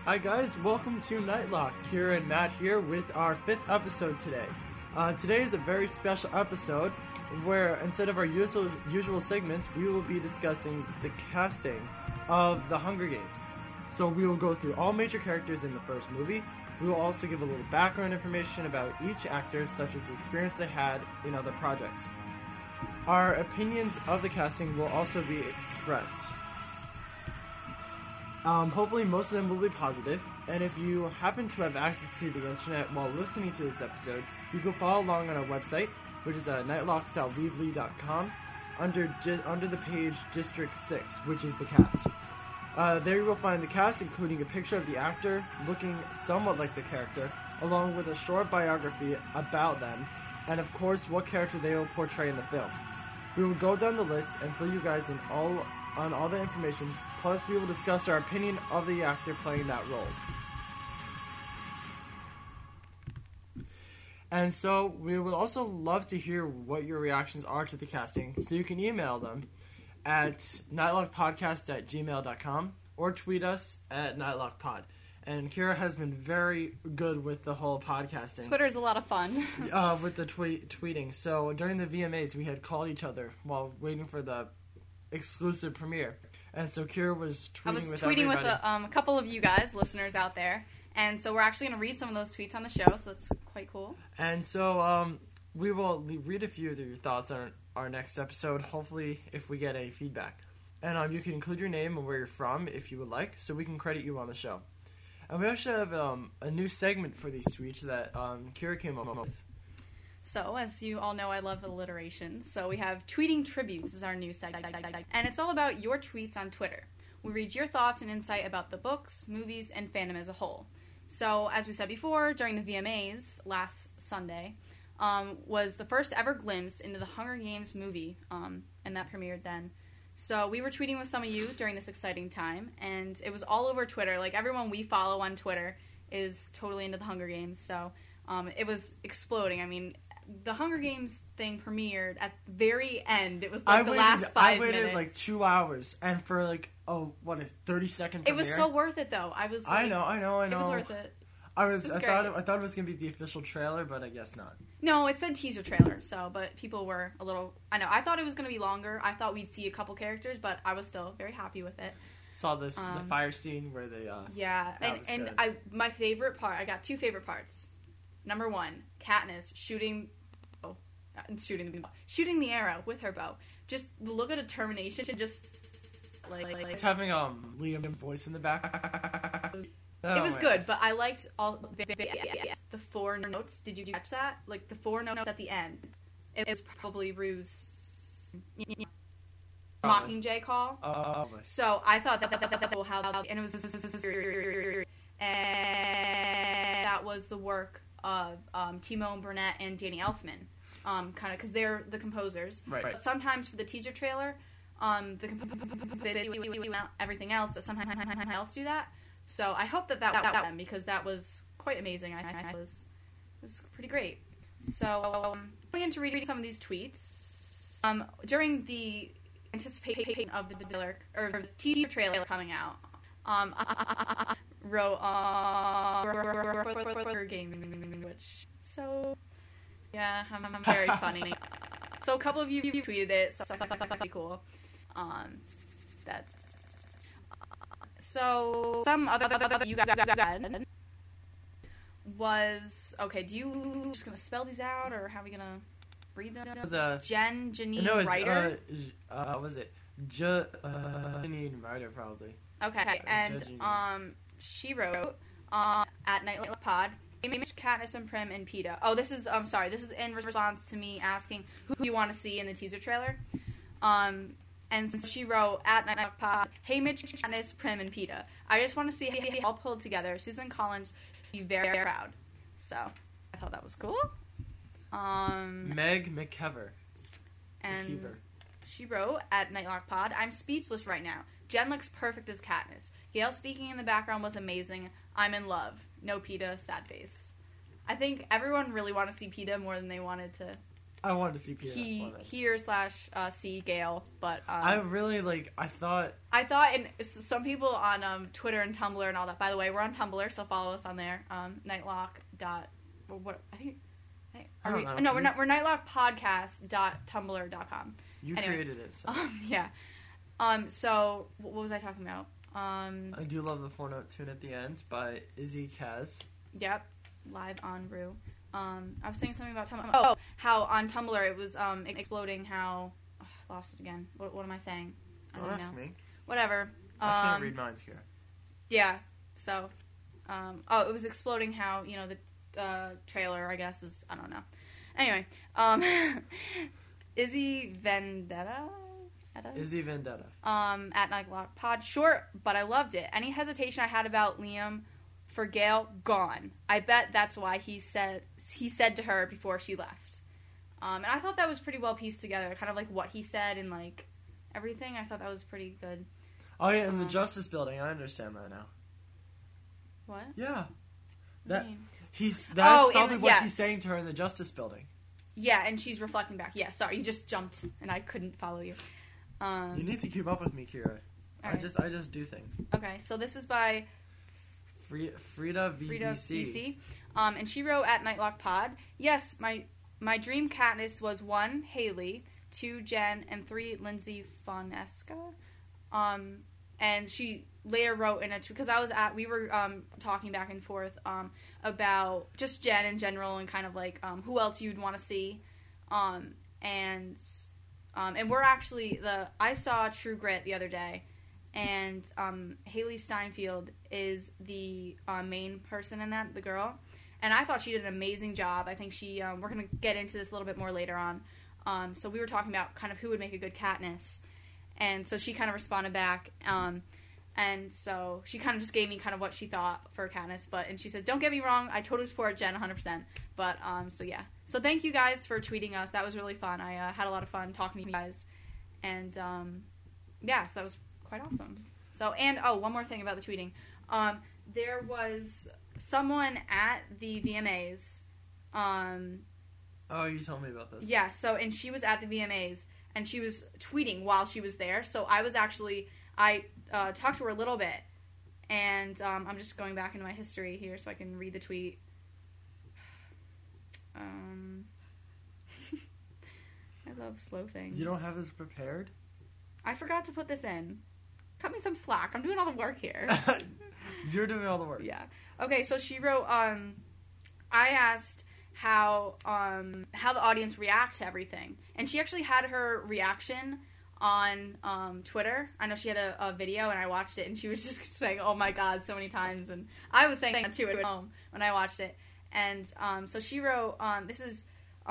Hi guys, welcome to Nightlock. Kira and Matt here with our 5th episode today. Today is a very special episode where instead of our usual segments, we will be discussing the casting of The Hunger Games. So we will go through all major characters in the first movie. We will also give a little background information about each actor, such as the experience they had in other projects. Our opinions of the casting will also be expressed. Hopefully most of them will be positive, and if you happen to have access to the internet while listening to this episode, you can follow along on our website, which is nightlock.weebly.com, under the page District 6, which is the cast. There you will find the cast, including a picture of the actor looking somewhat like the character, along with a short biography about them, and of course what character they will portray in the film. We will go down the list and fill you guys in on all the information. Plus, we will discuss our opinion of the actor playing that role. And so, we would also love to hear what your reactions are to the casting, so you can email them at nightlockpodcast@gmail.com or tweet us at nightlockpod. And Kira has been very good with the whole podcasting. Twitter's a lot of fun. With the tweeting. So, during the VMAs, we had called each other while waiting for the exclusive premiere. And so Kira was tweeting with a couple of you guys, listeners out there. And so we're actually going to read some of those tweets on the show, so that's quite cool. And so we will read a few of your thoughts on our next episode, hopefully if we get any feedback. And you can include your name and where you're from if you would like, so we can credit you on the show. And we also have a new segment for these tweets that Kira came up with. So, as you all know, I love alliteration. So we have Tweeting Tributes is our new segment. And it's all about your tweets on Twitter. We read your thoughts and insight about the books, movies, and fandom as a whole. So, as we said before, during the VMAs last Sunday, was the first ever glimpse into the Hunger Games movie, and that premiered then. So we were tweeting with some of you during this exciting time, and it was all over Twitter. Like, everyone we follow on Twitter is totally into the Hunger Games, so it was exploding. I mean, the Hunger Games thing premiered at the very end. It was like last 5 minutes. I waited like 2 hours, and for like, 30-second premiere? It was so worth it, though. I was like, I know. It was worth it. I thought it was going to be the official trailer, but I guess not. No, it said teaser trailer, but people were a little... I thought it was going to be longer. I thought we'd see a couple characters, but I was still very happy with it. Saw the fire scene where they... yeah, my favorite part... I got two favorite parts. Number one, Katniss shooting the arrow with her bow. Just the look of determination, just like it's having Liam's voice in the back. It was good, but I liked all the 4 notes. Did you catch that? Like the 4 notes at the end. It was probably Rue's Mockingjay call. So I thought that and it was and that was the work of Timon Burnett and Danny Elfman, kind of because they're the composers. Right. But sometimes for the teaser trailer, everything else, that sometimes else do that. So I hope that them, because that was quite amazing. It was pretty great. So going into reading some of these tweets, during the anticipation of the teaser trailer coming out, wrote game, which so yeah, I'm very funny. So a couple of you tweeted it, so I thought that was pretty cool. So some other you got was okay. Do you just gonna spell these out, or how are we gonna read them? Janine Ryder. Was it Janine Ryder probably? Okay, and she wrote at Nightlock Pod, Mitch, Katniss, and Prim, and Peeta. Oh, this is this is in response to me asking who you want to see in the teaser trailer. And so she wrote at Nightlock Pod, hey Mitch, Katniss, Prim, and Peeta. I just want to see how they all pulled together. Susan Collins would be very proud. So I thought that was cool. Meg McKeever. And she wrote at Nightlock Pod, I'm speechless right now. Jen looks perfect as Katniss. Gail speaking in the background was amazing. I'm in love. No Peeta, sad face. I think everyone really wanted to see Peeta more than they wanted to I wanted to see Peter. he/C Gale, but I really I thought, and some people on Twitter and Tumblr and all that. By the way, we're on Tumblr, so follow us on there. Nightlock. What I think. I don't know. No, we're not. We're nightlockpodcast.tumblr.com. You anyway, created it. So. Yeah. So what was I talking about? I do love the 4-note tune at the end by Izzy Kaz. Yep, live on Rue. I was saying something about Tumblr. Oh, how on Tumblr it was exploding. How lost it again. What am I saying? Don't ask me. Whatever. I can't read minds here. Yeah. So, it was exploding. How the trailer, I guess, is, I don't know. Anyway, Izzy Vendetta. Izzy Vendetta. At Nightlock Pod. Short, but I loved it. Any hesitation I had about Liam for Gale, gone. I bet that's why he said to her before she left. And I thought that was pretty well pieced together, kind of like what he said and like everything. I thought that was pretty good. Oh yeah, in the Justice Building. I understand that now. What? Yeah. That's probably what he's saying to her in the Justice Building. Yeah, and she's reflecting back. Yeah, sorry, you just jumped and I couldn't follow you. You need to keep up with me, Kira. I just do things. Okay, so this is by Frida VBC. And she wrote at Nightlock Pod, yes, my dream Katniss was 1, Haley, 2, Jen, and 3, Lindsay Fonesca. And she later wrote in it because we were talking back and forth about just Jen in general and kind of like who else you'd want to see, and we're actually I saw True Grit the other day, and Haley Steinfeld is the main person in that, the girl, and I thought she did an amazing job. I think she we're gonna get into this a little bit more later on. So we were talking about kind of who would make a good Katniss, and so she kind of responded back. And so she kind of just gave me kind of what she thought for Katniss, and she said, don't get me wrong, I totally support Jen 100%, but, so yeah. So thank you guys for tweeting us, that was really fun, I had a lot of fun talking to you guys, and, yeah, so that was quite awesome. So, and, one more thing about the tweeting, there was someone at the VMAs, oh, you told me about this. Yeah, so, and she was at the VMAs, and she was tweeting while she was there, so I talked to her a little bit, and I'm just going back into my history here so I can read the tweet. I love slow things. You don't have this prepared? I forgot to put this in. Cut me some slack. I'm doing all the work here. You're doing all the work. Yeah. Okay, so she wrote, I asked how the audience react to everything, and she actually had her reaction on Twitter. I know she had a video, and I watched it, and she was just saying, oh my god, so many times, and I was saying that too at home when I watched it. And so she wrote, this is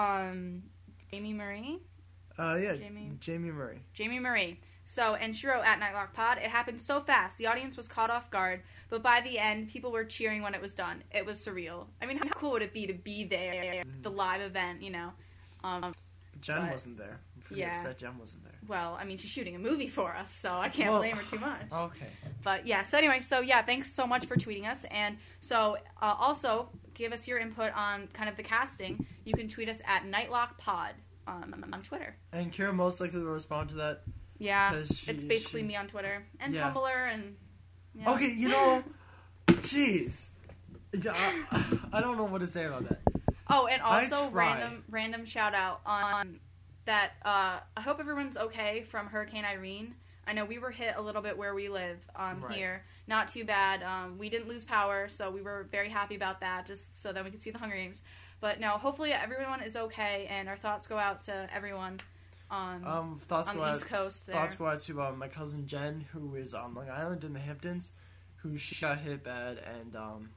Jamie Marie? Yeah, Jamie Marie. Jamie Marie. So, and she wrote at Nightlock Pod, it happened so fast, the audience was caught off guard, but by the end, people were cheering when it was done. It was surreal. I mean, how cool would it be to be there, the live event, Jen wasn't there. I'm pretty upset Jen wasn't there. Well, I mean, she's shooting a movie for us, so I can't blame her too much. Okay. But yeah, so anyway, thanks so much for tweeting us. And so also, give us your input on kind of the casting. You can tweet us at NightlockPod on Twitter. And Kira most likely will respond to that. Yeah, it's basically me on Twitter. And Tumblr and... Yeah. Okay, jeez. I don't know what to say about that. Oh, and also random shout out on that. I hope everyone's okay from Hurricane Irene. I know we were hit a little bit where we live here. Not too bad. We didn't lose power, so we were very happy about that, just so that we could see the Hunger Games. But no, hopefully everyone is okay, and our thoughts go out to everyone on the East Coast there. Thoughts go out to my cousin Jen, who is on Long Island in the Hamptons, who she got hit bad, and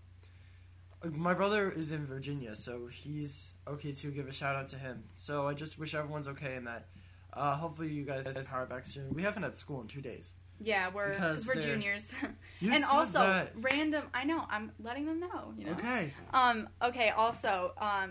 my brother is in Virginia, so he's okay to give a shout out to him. So I just wish everyone's okay in that. Hopefully you guys power back soon. We haven't had school in 2 days. Yeah, because we're juniors. And also, that. random... I know, I'm letting them know, Okay. Okay, also,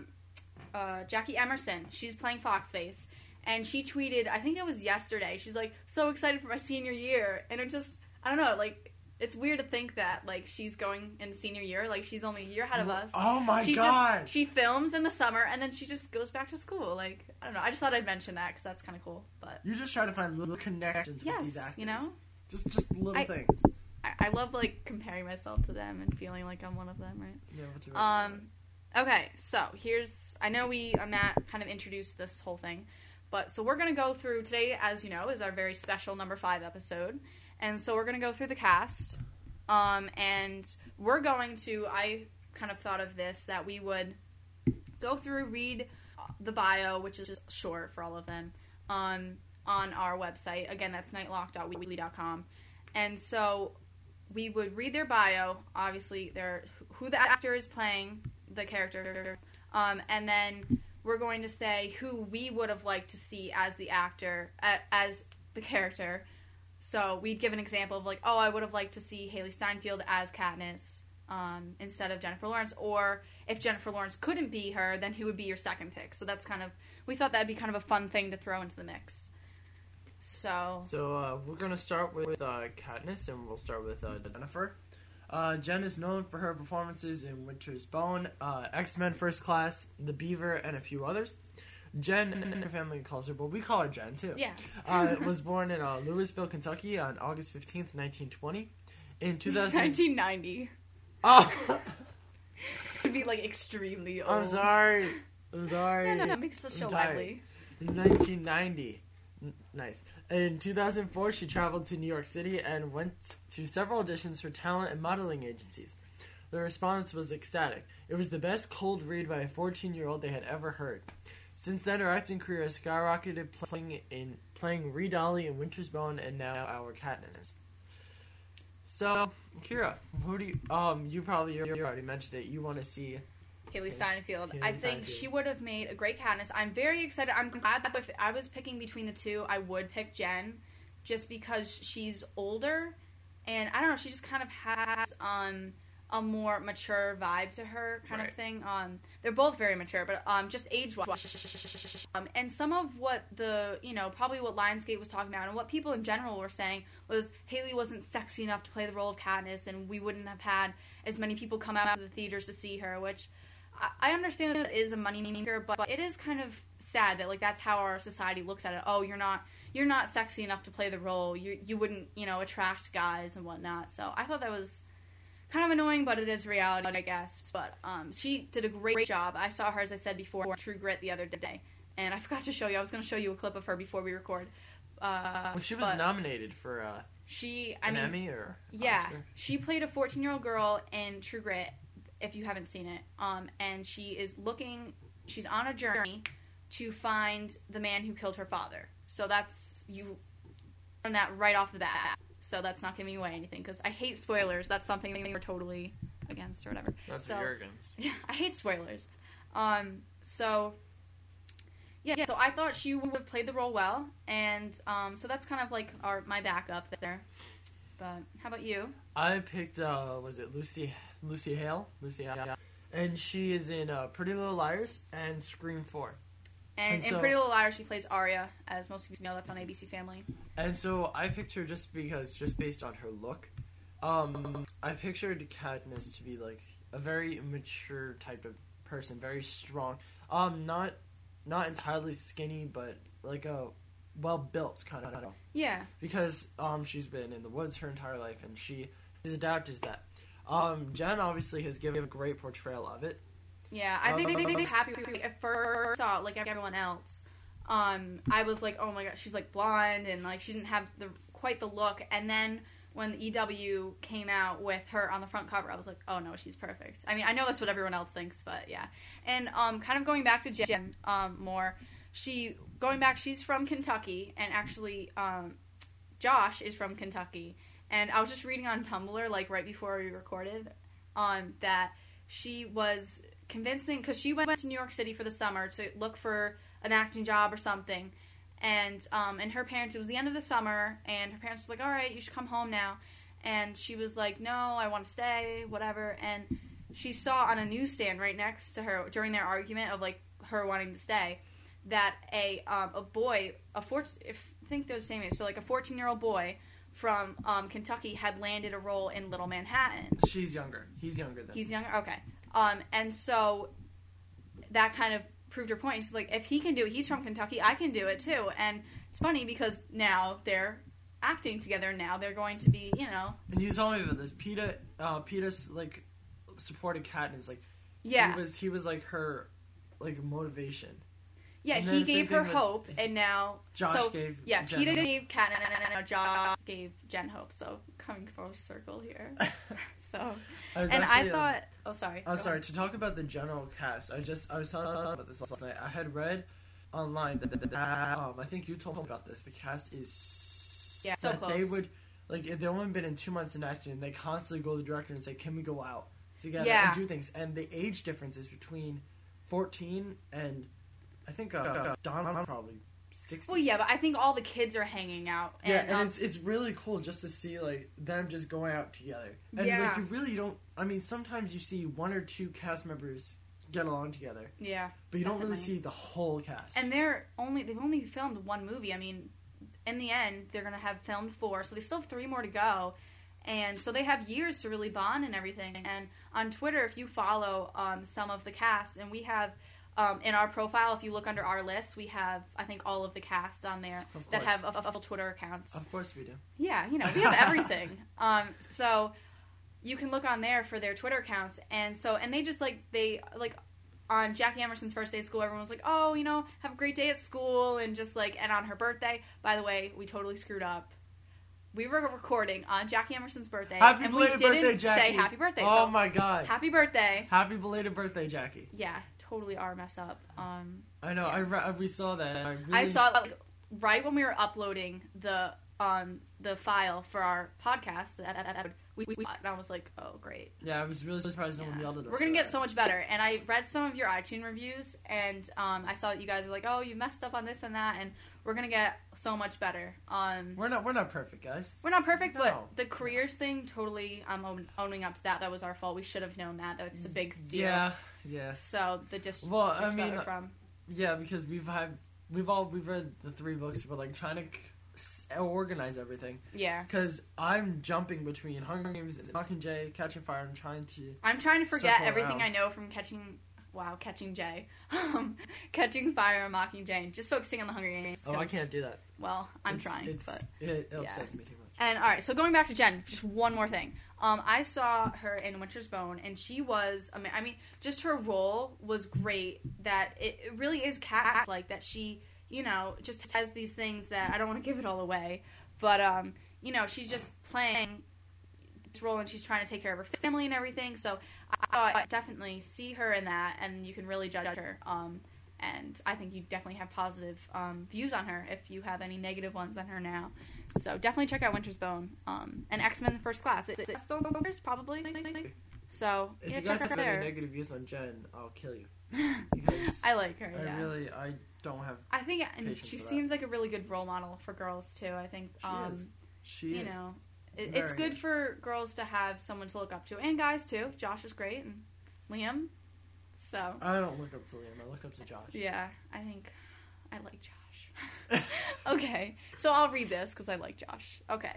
Jackie Emerson, she's playing Foxface, and she tweeted, I think it was yesterday, she's like, so excited for my senior year, and it just, I don't know, like, it's weird to think that, like, she's going in senior year. Like, she's only a year ahead of us. Oh, my She's God. She films in the summer, and then she just goes back to school. Like, I don't know. I just thought I'd mention that, because that's kind of cool. But You just try to find little connections with these actors. you know? Just little things. I love, like, comparing myself to them and feeling like I'm one of them, right? Yeah, what's your Okay, so I know Matt kind of introduced this whole thing, but so we're going to go through, today, as you know, is our very special number 5 episode, and so we're going to go through the cast, and we're going to, I kind of thought of this, that we would go through, read the bio, which is just short for all of them, on our website. Again, that's nightlock.weebly.com, and so we would read their bio, obviously, who the actor is playing the character, and then we're going to say who we would have liked to see as the actor, as the character. So we'd give an example of, like, oh, I would have liked to see Haley Steinfeld as Katniss instead of Jennifer Lawrence, or if Jennifer Lawrence couldn't be her, then who would be your second pick? So that's kind of, we thought that'd be kind of a fun thing to throw into the mix. So we're going to start with Katniss, and we'll start with Jennifer. Jen is known for her performances in Winter's Bone, X-Men First Class, The Beaver, and a few others. Jen, and her family calls her, but we call her Jen, too. Yeah. Was born in Louisville, Kentucky on August 15th, 1920. In 2000... 1990. Oh! It'd be, like, extremely old. I'm sorry. No, makes the show lively. In 1990. Nice. In 2004, she traveled to New York City and went to several auditions for talent and modeling agencies. The response was ecstatic. It was the best cold read by a 14-year-old they had ever heard. Since then, her acting career has skyrocketed, playing Ree Dolly in Winter's Bone and now our Katniss. So, Kira, who do you already mentioned it. You want to see Haley Steinfeld. I think she would have made a great Katniss. I'm very excited. I'm glad that if I was picking between the two, I would pick Jen, just because she's older, and I don't know, she just kind of has a more mature vibe to her kind of thing. They're both very mature, but just age-wise. And some of what probably what Lionsgate was talking about and what people in general were saying was Haley wasn't sexy enough to play the role of Katniss, and we wouldn't have had as many people come out to the theaters to see her, which I understand that it is a moneymaker, but it is kind of sad that, like, that's how our society looks at it. Oh, you're not sexy enough to play the role. You wouldn't, attract guys and whatnot. So I thought that was kind of annoying, but it is reality, I guess. But she did a great job. I saw her, as I said before, in True Grit the other day, and I forgot to show you. I was going to show you a clip of her before we record. She was nominated for an Emmy or Oscar? She played a 14-year-old girl in True Grit, if you haven't seen it, and she's on a journey to find the man who killed her father. So you learn that right off the bat. So that's not giving away anything, because I hate spoilers. That's something we're totally against or whatever. That's what you're against. Yeah, I hate spoilers. So I thought she would have played the role well, and so that's kind of like my backup there. But how about you? I picked was it Lucy Hale, and she is in Pretty Little Liars and Scream 4. And in Pretty Little Liars, she plays Arya, as most of you know. That's on ABC Family. And so I picked her just based on her look. I pictured Katniss to be like a very mature type of person, very strong. Not entirely skinny, but like a well-built kind of. Yeah. Because she's been in the woods her entire life, and she's adapted to that. Jen obviously has given a great portrayal of it. Yeah, I think they happy at first saw like everyone else. I was like, oh my god, she's like blonde and like she didn't have quite the look. And then when the EW came out with her on the front cover, I was like, oh no, she's perfect. I mean, I know that's what everyone else thinks, but yeah. And kind of going back to Jen more, she's from Kentucky, and actually Josh is from Kentucky. And I was just reading on Tumblr, like, right before we recorded, that she was convincing, because she went to New York City for the summer to look for an acting job or something, and her parents, it was the end of the summer, and her parents was like, all right, you should come home now, and she was like, no, I want to stay, whatever, and she saw on a newsstand right next to her, during their argument of, like, her wanting to stay, that a boy, I think they're the same age, so, like, a 14-year-old boy from Kentucky had landed a role in Little Manhattan. She's younger. He's younger than. He's younger. Okay. And so that kind of proved her point. She's like, if he can do it, he's from Kentucky, I can do it too. And it's funny because now they're acting together. Now they're going to be, you know. And you told me about this. Peter's like supported Katniss. Like, yeah, he was like her like motivation. Yeah, he gave her hope, and now Josh gave Jen Peter hope. Gave Katniss, and now Josh gave Jen hope. So coming full circle here. So, I thought, sorry. To talk about the general cast, I was talking about this last night. I had read online that I think you told me about this. The cast is so close. They would they've only been in 2 months in acting, and they constantly go to the director and say, "Can we go out together and do things?" And the age difference is between 14 and I think Don probably 60. Well, yeah, but I think all the kids are hanging out. And it's really cool just to see like them just going out together. And like you really don't. I mean, sometimes you see 1 or 2 cast members get along together. Yeah, but you don't really see the whole cast. And they've only filmed 1 movie. I mean, in the end, they're gonna have filmed 4, so they still have 3 more to go. And so they have years to really bond and everything. And on Twitter, if you follow some of the cast, and we have. In our profile, if you look under our list, we have, I think, all of the cast on there that have official Twitter accounts. Of course we do. Yeah, you know, we have everything. So you can look on there for their Twitter accounts. And they just, on Jackie Emerson's first day of school, everyone was like, oh, you know, have a great day at school. And just, and on her birthday, by the way, we totally screwed up. We were recording on Jackie Emerson's birthday. Happy and belated we didn't birthday, Jackie. say happy birthday. Oh, so, my God. Happy birthday. Happy belated birthday, Jackie. Yeah. Totally our mess up. I know. Yeah. We saw that. I saw it right when we were uploading the file for our podcast. And I was like, oh, great. Yeah, I was really surprised no one yelled at us. We're gonna get so much better. And I read some of your iTunes reviews, and I saw that you guys were like, oh, you messed up on this and that, and we're gonna get so much better. We're not perfect, guys. We're not perfect, but the careers thing, totally, I'm owning up to that. That was our fault. We should have known that. That's a big deal. Yeah. So the district that we're from. Yeah, because we've read the 3 books. We're trying to organize everything. Yeah. Because I'm jumping between Hunger Games and Mockingjay, Catching Fire. I'm trying to forget everything I know from Catching Jay, Catching Fire and Mockingjay, just focusing on the Hunger Games. Oh, I can't do that. Well, I'm trying, but it upsets me too much. And all right, so going back to Jen, just one more thing. I saw her in Winter's Bone, and she was. I mean, just her role was great. That it really is cat like that. She, you know, just has these things that I don't want to give it all away, but you know, she's just playing this role, and she's trying to take care of her family and everything. So I definitely see her in that, and you can really judge her. And I think you definitely have positive views on her if you have any negative ones on her now. So definitely check out Winter's Bone. And X-Men First Class. It's still in theaters, probably. So, if yeah, you check guys her have there. any negative views on Jen, I'll kill you. Because I like her, yeah. I don't have I think and patience she for seems like a really good role model for girls, too. I think, She you is. know, it's good for girls to have someone to look up to. And guys, too. Josh is great. And Liam. So. I don't look up to Liam. I look up to Josh. Yeah, I think I like Josh. Okay, so I'll read this because I like Josh. Okay.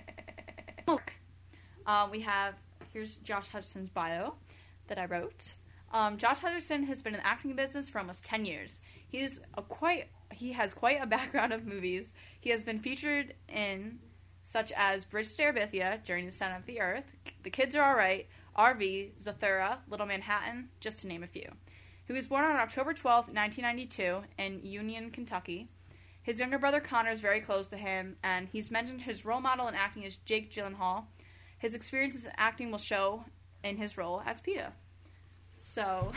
Here's Josh Hutcherson's bio that I wrote. Josh Hutcherson has been in the acting business for almost 10 years. He has quite a background of movies. He has been featured in such as Bridge to Terabithia, Journey to the Center of the Earth, The Kids Are Alright, RV, Zathura, Little Manhattan, just to name a few. He was born on October 12, 1992, in Union, Kentucky. His younger brother Connor is very close to him, and he's mentioned his role model in acting is Jake Gyllenhaal. His experiences in acting will show in his role as Peeta. So,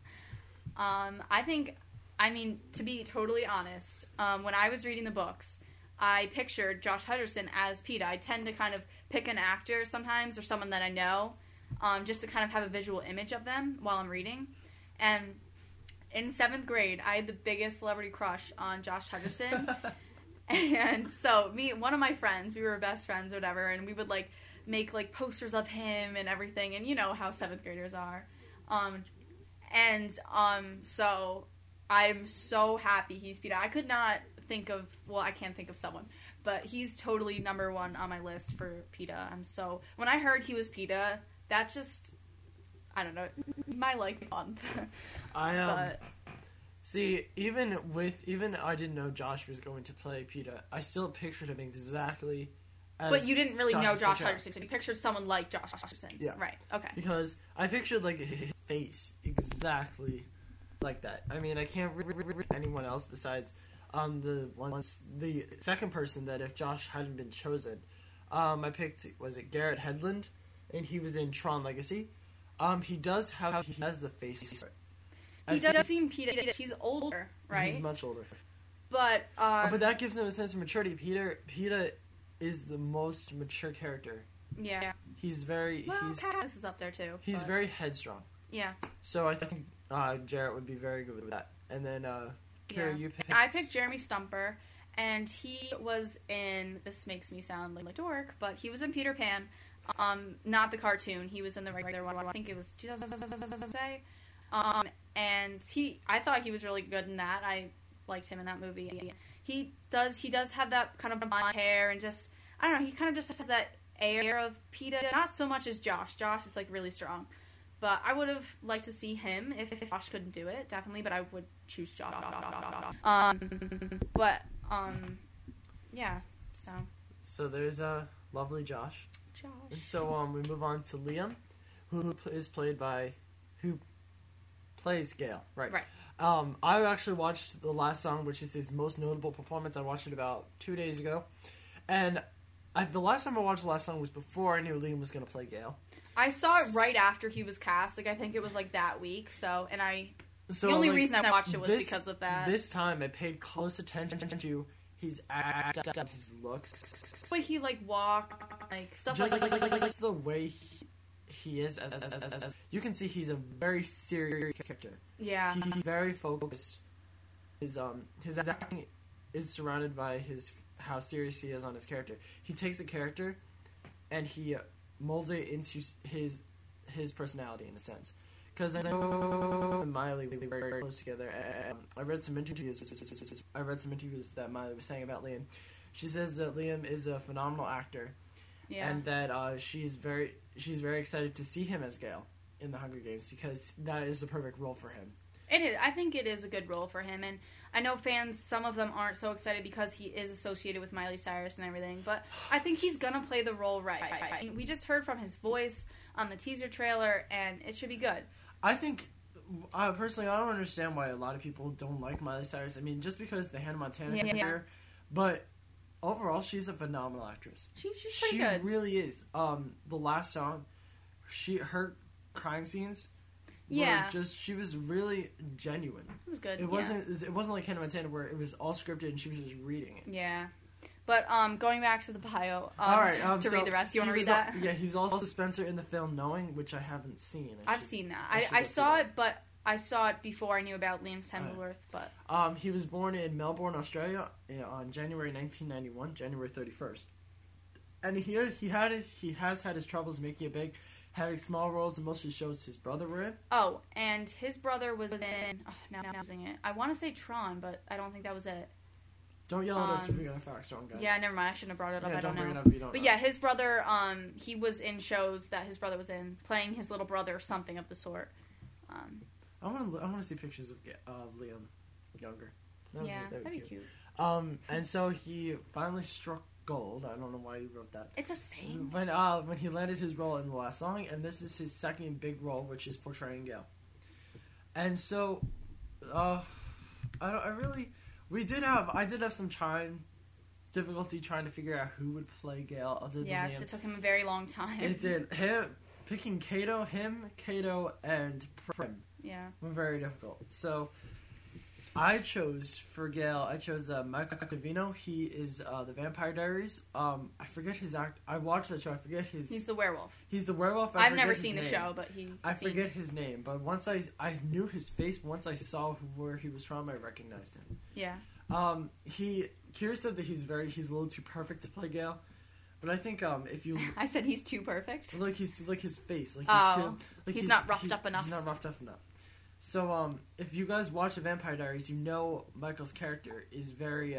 to be totally honest, when I was reading the books, I pictured Josh Hutcherson as Peeta. I tend to kind of pick an actor sometimes or someone that I know, just to kind of have a visual image of them while I'm reading. And in 7th grade, I had the biggest celebrity crush on Josh Hutcherson. And so one of my friends, we were best friends or whatever, and we would make posters of him and everything, and you know how 7th graders are. So I'm so happy he's Peeta. I could not think of, well, I can't think of someone, but he's totally number one on my list for Peeta. When I heard he was Peeta, that just, I don't know, my month. But see, even I didn't know Josh was going to play Peeta, I still pictured him exactly as But you didn't really know Josh Hutcherson. Hutcherson. You pictured someone like Josh Hutcherson. Yeah. Right, okay. Because I pictured, like, his face exactly like that. I mean, I can't anyone else besides the second person that if Josh hadn't been chosen, I picked, was it Garrett Hedlund? And he was in Tron Legacy. He has the face for it. He does seem Peeta. He's older, right? He's much older. But that gives him a sense of maturity. Peeta is the most mature character. Yeah. He's very... Cass is up there, too. He's very headstrong. Yeah. So I think Jarrett would be very good with that. And then, Kira, you picked... I picked Jeremy Stumper, and he was in... This makes me sound like a dork, but he was in Peter Pan. Not the cartoon. He was in the regular one. I think it was 2000. And I thought he was really good in that. I liked him in that movie. He does have that kind of blonde hair and just, I don't know, he kind of just has that air of Peeta. Not so much as Josh. Josh is, like, really strong. But I would have liked to see him if Josh couldn't do it, definitely, but I would choose Josh. Yeah, so. So there's lovely Josh. And so we move on to Liam, who plays Gale, right? Right. I actually watched the last song, which is his most notable performance. I watched it about 2 days ago, and the last time I watched the last song was before I knew Liam was going to play Gale. I saw it right after he was cast. Like, I think it was like that week. The only reason I watched it was because of that. This time, I paid close attention to his act, his looks, the way he walk, stuff just like that. Just the way he is. As you can see, he's a very serious character. Yeah, he's very focused. His acting is surrounded by how serious he is on his character. He takes a character and he molds it into his personality in a sense. Because I know and Miley were very close together. And I read some interviews that Miley was saying about Liam. She says that Liam is a phenomenal actor, and that she's very excited to see him as Gale in the Hunger Games because that is the perfect role for him. It is. I think it is a good role for him, and I know fans, some of them aren't so excited because he is associated with Miley Cyrus and everything, but I think he's gonna play the role right. I mean, we just heard from his voice on the teaser trailer, and it should be good. I think, personally, I don't understand why a lot of people don't like Miley Cyrus. I mean, just because the Hannah Montana her, but overall, she's a phenomenal actress. She's pretty good. She really is. The last song, her crying scenes, she was really genuine. It was good. It wasn't like Hannah Montana where it was all scripted and she was just reading it. Yeah. But going back to the bio, to read the rest. You want to read that? Yeah, he was also Spencer in the film Knowing, which I haven't seen. I've seen that. I saw it, but I saw it before I knew about Liam Hemsworth. But he was born in Melbourne, Australia, on January 1991, January 31st, and he has had his troubles making it big, having small roles in most of the shows his brother were in. Oh, and his brother was in. Now I'm using it. I want to say Tron, but I don't think that was it. Don't yell at us if we're gonna facts wrong, guys. Yeah, never mind. I shouldn't have brought it up. I don't know. Bring it up if you don't know. Yeah, his brother. He was in shows that his brother was in, playing his little brother or something of the sort. I want to see pictures of Liam younger. That'd be cute. And so he finally struck gold. I don't know why you wrote that. It's a saying. When he landed his role in the last song, and this is his second big role, which is portraying Gale. And so, I did have some difficulty trying to figure out who would play Gale other than Liam. Yes, it took him a very long time. It did. Picking Kato, and Prim. Yeah. Were very difficult. So, I chose for Gale. Michael Cavino. He is the Vampire Diaries. I forget his act. I watched that show. I forget his. He's the werewolf. He's the werewolf. I've never seen the show, but I forget his name. But once I knew his face. Once I saw where he was from, I recognized him. Yeah. Kira said that he's a little too perfect to play Gale. But I think if you I said he's too perfect. Like his face, he's not roughed up enough. He's not roughed up enough. So, if you guys watch The Vampire Diaries, you know Michael's character is very,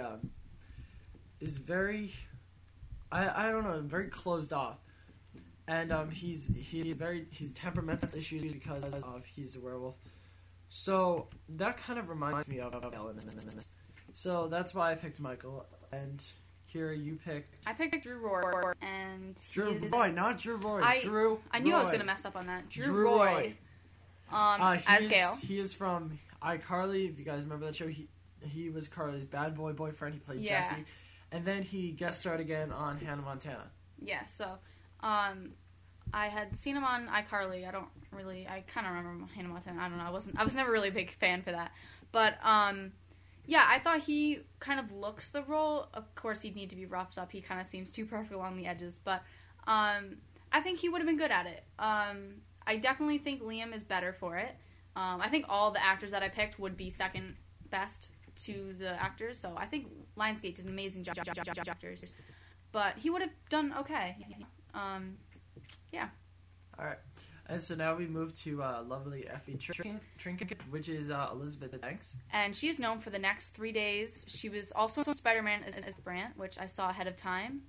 I don't know, very closed off. And, he's temperamental issues because of he's a werewolf. So, that kind of reminds me of Ellen. So, that's why I picked Michael. And, Kira, you picked... I picked Drew Roy, and... Drew Roy, not Drew Roy. Drew I knew Roy. I was going to mess up on that. Drew Roy. As Gale. He is from iCarly, if you guys remember that show. He was Carly's bad boy boyfriend. He played Jesse. And then he guest starred again on Hannah Montana. Yeah, so... I had seen him on iCarly. I kind of remember Hannah Montana. I don't know. I was never really a big fan for that. But, yeah, I thought he kind of looks the role. Of course, he'd need to be roughed up. He kind of seems too perfect along the edges. But, I think he would have been good at it. I definitely think Liam is better for it. I think all the actors that I picked would be second best to the actors. So I think Lionsgate did an amazing job actors. But he would have done okay. Yeah. All right. And so now we move to lovely Effie Trinket, which is Elizabeth Banks. And she is known for the next 3 days. She was also in Spider-Man as Brandt, which I saw ahead of time.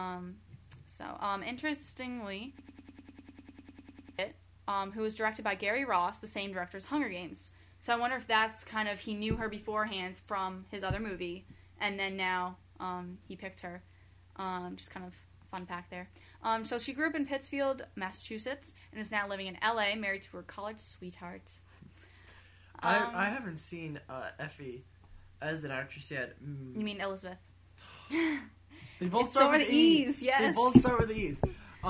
Interestingly, who was directed by Gary Ross, the same director as Hunger Games. So I wonder if that's kind of, he knew her beforehand from his other movie, and then now he picked her. Just kind of fun fact there. So she grew up in Pittsfield, Massachusetts, and is now living in LA, married to her college sweetheart. I haven't seen Effie as an actress yet. You mean Elizabeth? They both start with E's. Yes. They both start with E's.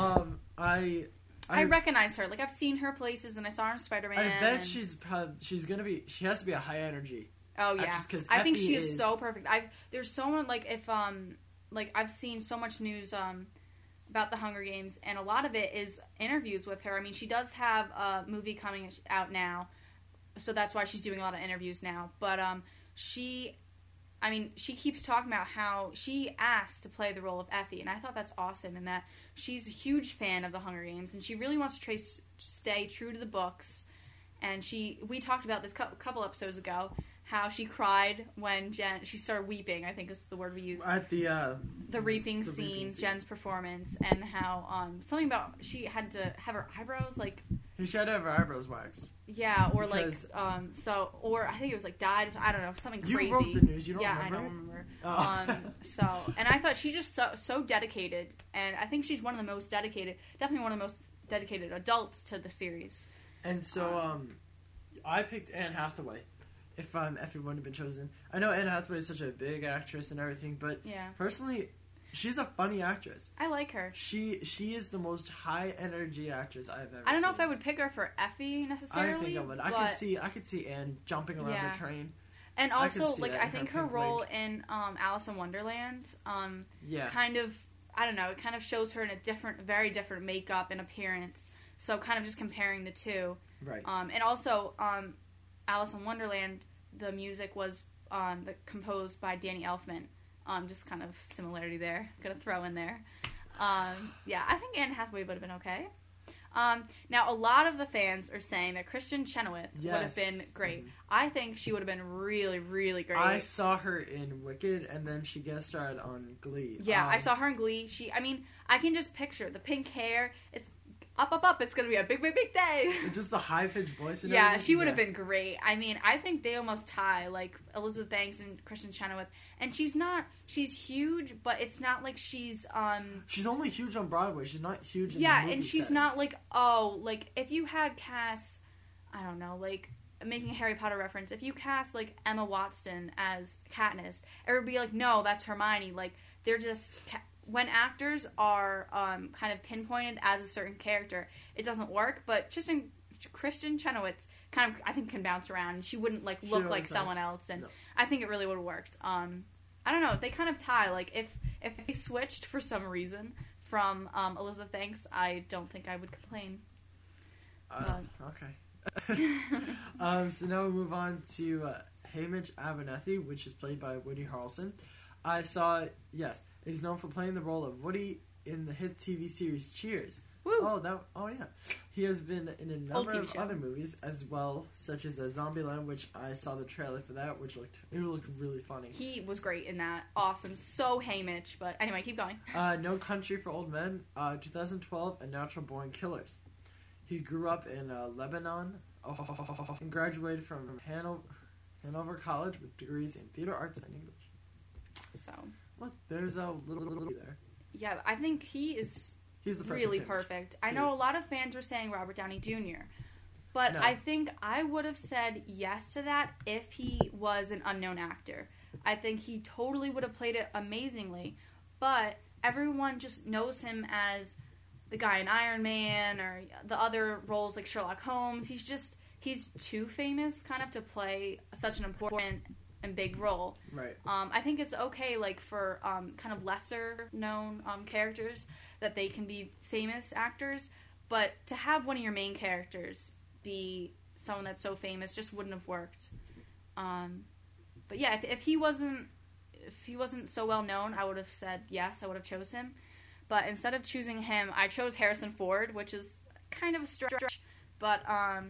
I recognize her. Like, I've seen her places, and I saw her in Spider-Man. I bet she has to be a high energy. Oh yeah, actress, I think she is so perfect. There's someone I've seen so much news about the Hunger Games, and a lot of it is interviews with her. I mean, she does have a movie coming out now, so that's why she's doing a lot of interviews now. But she keeps talking about how she asked to play the role of Effie, and I thought that's awesome, and that she's a huge fan of the Hunger Games, and she really wants to stay true to the books. And we talked about this a couple episodes ago, how she cried when she started weeping, I think is the word we used. At the reaping scene, Jen's performance, and how, something about she had to have her eyebrows, like... She had to have her eyebrows waxed. Yeah, or because, or I think it was like dyed, I don't know, something crazy. You wrote the news, you don't remember? Yeah, I don't remember. Oh. And I thought she's just so dedicated, and I think she's definitely one of the most dedicated adults to the series. And so, I picked Anne Hathaway. If Effie wouldn't have been chosen. I know Anne Hathaway is such a big actress and everything, but personally, she's a funny actress. I like her. She is the most high energy actress I've ever seen. I don't know if I would pick her for Effie necessarily. I think I would. I could see Anne jumping around the train. And also, I think her role in Alice in Wonderland, kind of, I don't know, it kind of shows her in a very different makeup and appearance. So kind of just comparing the two. Right. And also, Alice in Wonderland, the music was composed by Danny Elfman. Just kind of similarity there. Gonna throw in there. I think Anne Hathaway would have been okay. Now, a lot of the fans are saying that Kristen Chenoweth would have been great. Mm-hmm. I think she would have been really, really great. I saw her in Wicked, and then she guest starred on Glee. Yeah, I saw her in Glee. I can just picture the pink hair. It's up, it's going to be a big, big, big day. Just the high-pitched voice and everything. She would have been great. I mean, I think they almost tie, like, Elizabeth Banks and Kristen Chenoweth. And she's huge, but it's not like she's, She's only huge on Broadway. She's not huge in the movie and she's not like, if you had cast, I don't know, like, making a Harry Potter reference, if you cast, like, Emma Watson as Katniss, everyone would be like, no, that's Hermione. Like, they're just... When actors are kind of pinpointed as a certain character, it doesn't work. But just in Kristen Chenoweth kind of, I think, can bounce around. And she wouldn't look like someone else, and I think it really would have worked. I don't know. They kind of tie. Like if they switched for some reason from Elizabeth Banks, I don't think I would complain. Okay. So now we move on to Hamish Abernethy, which is played by Woody Harrelson. I saw, he's known for playing the role of Woody in the hit TV series Cheers. Woo! Oh yeah. He has been in a Old number TV of show. other movies as well, such as Zombieland, which I saw the trailer for that, which looked really funny. He was great in that. Awesome. So Haymitch. But anyway, keep going. No Country for Old Men, 2012, and Natural Born Killers. He grew up in Lebanon and graduated from Hanover College with degrees in theater arts and English. So, Look, there's a little there. yeah, I think he's the perfect really image. perfect. I He know is. a lot of fans were saying Robert Downey Jr., but No. I think I would have said yes to that if he was an unknown actor. I think he totally would have played it amazingly, but everyone just knows him as the guy in Iron Man or the other roles like Sherlock Holmes. He's too famous kind of to play such an important and big role. Right. I think it's okay, like, for kind of lesser known characters that they can be famous actors, but to have one of your main characters be someone that's so famous just wouldn't have worked. But yeah, if he wasn't so well known, I would have said yes. I would have chose him. But instead of choosing him, I chose Harrison Ford, which is kind of a stretch. But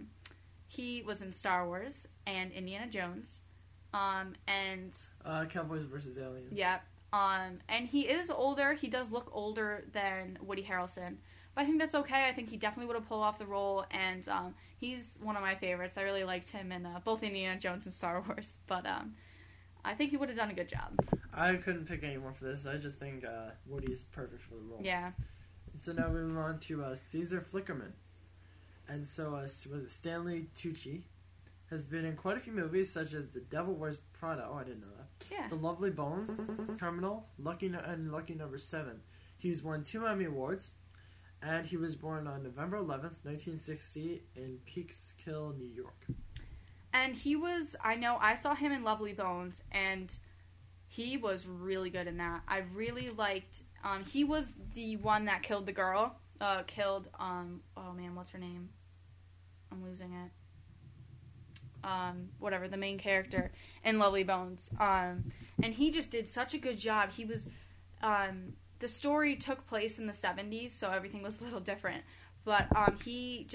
he was in Star Wars and Indiana Jones. And Cowboys versus Aliens. yeah, and he is older. He does look older than Woody Harrelson, but I think that's okay. I think he definitely would have pulled off the role, and he's one of my favorites. I really liked him in both Indiana Jones and Star Wars, but I think he would have done a good job. I couldn't pick anyone for this. I just think Woody's perfect for the role. Yeah. So now we move on to Caesar Flickerman. And so was it Stanley Tucci has been in quite a few movies such as The Devil Wears Prada. Oh, I didn't know that. Yeah. The Lovely Bones, Terminal, Lucky Number 7. He's won 2 Emmy Awards, and he was born on November 11th, 1960 in Peekskill, New York. And I saw him in Lovely Bones, and he was really good in that. I really liked, he was the one that killed the girl, oh man, what's her name? I'm losing it. Whatever, the main character in Lovely Bones. And he just did such a good job. He was, the story took place in the 70s, so everything was a little different. But, he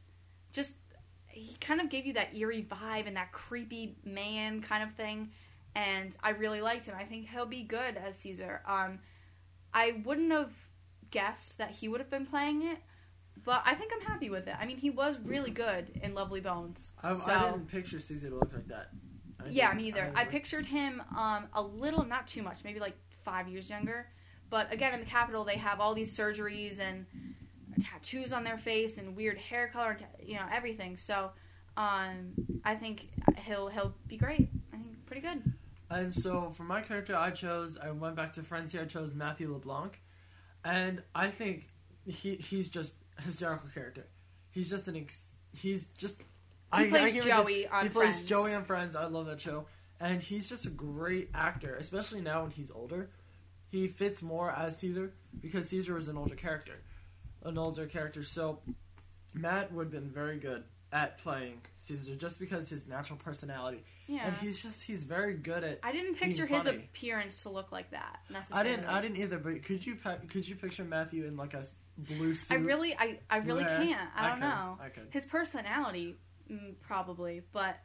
kind of gave you that eerie vibe and that creepy man kind of thing. And I really liked him. I think he'll be good as Caesar. I wouldn't have guessed that he would have been playing it, but I think I'm happy with it. I mean, he was really good in Lovely Bones. I didn't picture Caesar to look like that. Me either. I pictured him a little, not too much, maybe like 5 years younger. But again, in the Capitol, they have all these surgeries and tattoos on their face and weird hair color, and everything. So I think he'll be great. I think pretty good. And so for my character, I went back to Friends here. I chose Matthew LeBlanc, and I think he's just a hysterical character. He's just He plays Joey on He plays Friends. Joey on Friends. I love that show, and he's just a great actor, especially now when he's older. He fits more as Caesar because Caesar was an older character. So Matt would have been very good at playing Caesar just because his natural personality. Yeah. And he's very good at. I didn't picture being his funny. appearance to look like that necessarily. I didn't either. But could you picture Matthew in like a blue suit? I really Blue hair? can't. I don't know. I could. His personality, probably, but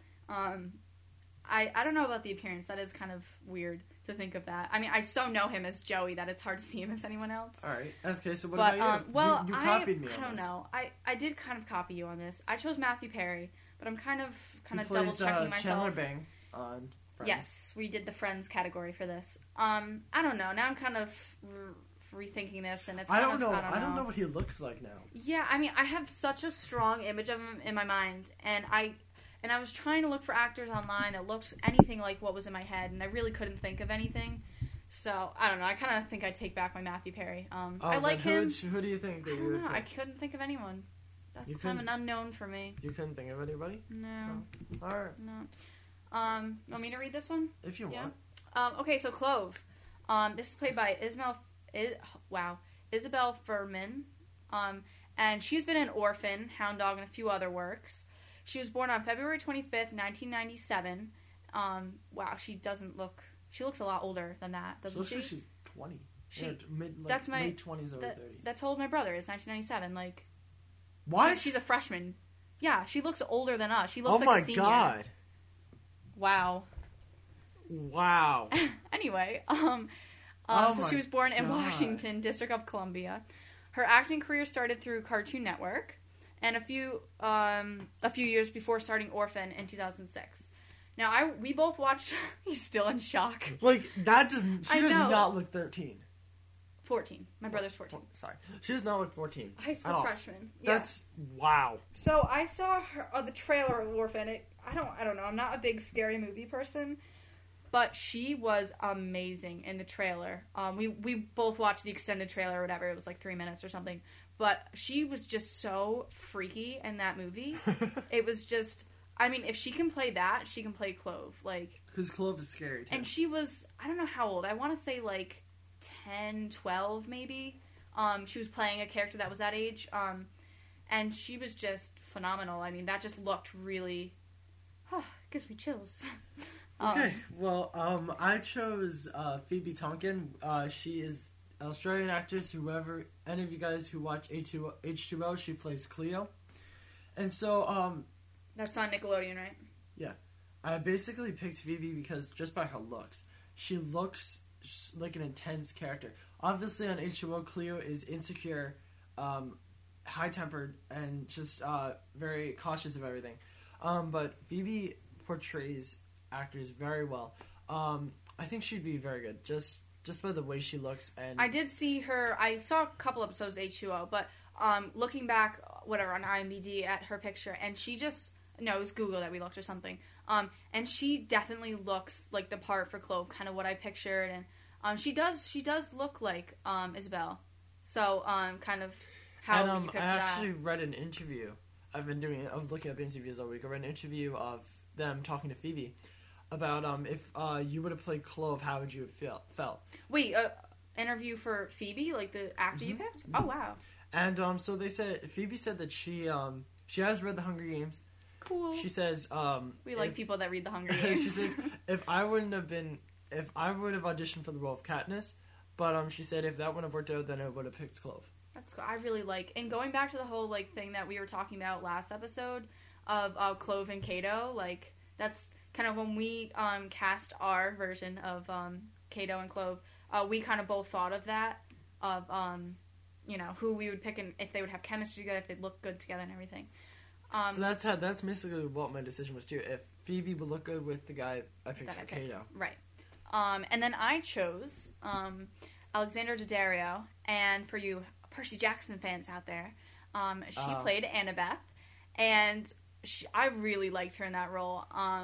I don't know about the appearance. That is kind of weird to think of that. I mean, I so know him as Joey that it's hard to see him as anyone else. All right. Okay. So what But about you? well, you copied me on I don't this. know. I did kind of copy you on this. I chose Matthew Perry, but I'm kind of He double plays, checking myself. Chandler Bing on Friends. Yes, we did the Friends category for this. I don't know. Now I'm kind of rethinking this, and it's I kind don't of, know. I don't know what he looks like now. Yeah, I mean, I have such a strong image of him in my mind, and I was trying to look for actors online that looked anything like what was in my head, and I really couldn't think of anything. So I don't know. I kind of think I take back my Matthew Perry. I like him. Who do you think that I you don't would know. I pick? couldn't think of anyone. That's You kind of couldn't- an unknown for me. You couldn't think of anybody? No, All right. no. Want me to read this one? If you Yeah. want. Okay, so Clove. This is played by Isabel Furman. And she's been in Orphan, Hound Dog, and a few other works. She was born on February 25th, 1997. Wow, she looks a lot older than that, doesn't Looks she? like she's 20. That's late 20s, early 30s. That's how old my brother is, 1997. Like, what? She's a freshman. Yeah, she looks older than us. She looks like a senior. Oh my god. Wow. Anyway, so she was born in Washington, District of Columbia. Her acting career started through Cartoon Network, and a few years before starting Orphan in 2006. Now, we both watched. He's still in shock. Like that doesn't. She does not look 13. 14. My brother's 14. Sorry, she does not look 14. High school freshman. Yeah. That's wow. So I saw her the trailer of Orphan. I don't know. I'm not a big scary movie person. But she was amazing in the trailer. We both watched the extended trailer or whatever. It was like 3 minutes or something. But she was just so freaky in that movie. It was just... I mean, if she can play that, she can play Clove. Like, because Clove is scary, too. And she was... I don't know how old. I want to say like 10, 12 maybe. She was playing a character that was that age. And she was just phenomenal. I mean, that just looked really... gives me chills. Okay, well, I chose Phoebe Tonkin. She is an Australian actress. Any of you guys who watch H2O, she plays Cleo. And so, that's on Nickelodeon, right? Yeah. I basically picked Phoebe because just by her looks. She looks like an intense character. Obviously on H2O, Cleo is insecure, high-tempered, and just very cautious of everything. But Phoebe portrays actors very well. I think she'd be very good just by the way she looks. And I did see her. I saw a couple episodes of H2O, but looking back, whatever on IMDb at her picture, and she just it was Google that we looked or something. And she definitely looks like the part for Clove, kind of what I pictured, and she does look like Isabel. So kind of how you picked that. I actually read an interview. I was looking up interviews all week. I read an interview of them talking to Phoebe about if you would have played Clove, how would you have felt? Wait, interview for Phoebe, like the actor you picked? Oh wow! And so Phoebe said that she has read The Hunger Games. Cool. She says we like people that read The Hunger Games. She says if I would have auditioned for the role of Katniss, but she said if that wouldn't have worked out, then I would have picked Clove. That's cool. I really like, and going back to the whole like thing that we were talking about last episode of Clove and Cato, like that's kind of when we cast our version of Cato and Clove, we kind of both thought of that, of who we would pick and if they would have chemistry together, if they'd look good together and everything. So that's basically what my decision was too. If Phoebe would look good with the guy I picked for Cato. Right. And then I chose Alexandra Daddario, and for you Percy Jackson fans out there, she played Annabeth, and I really liked her in that role.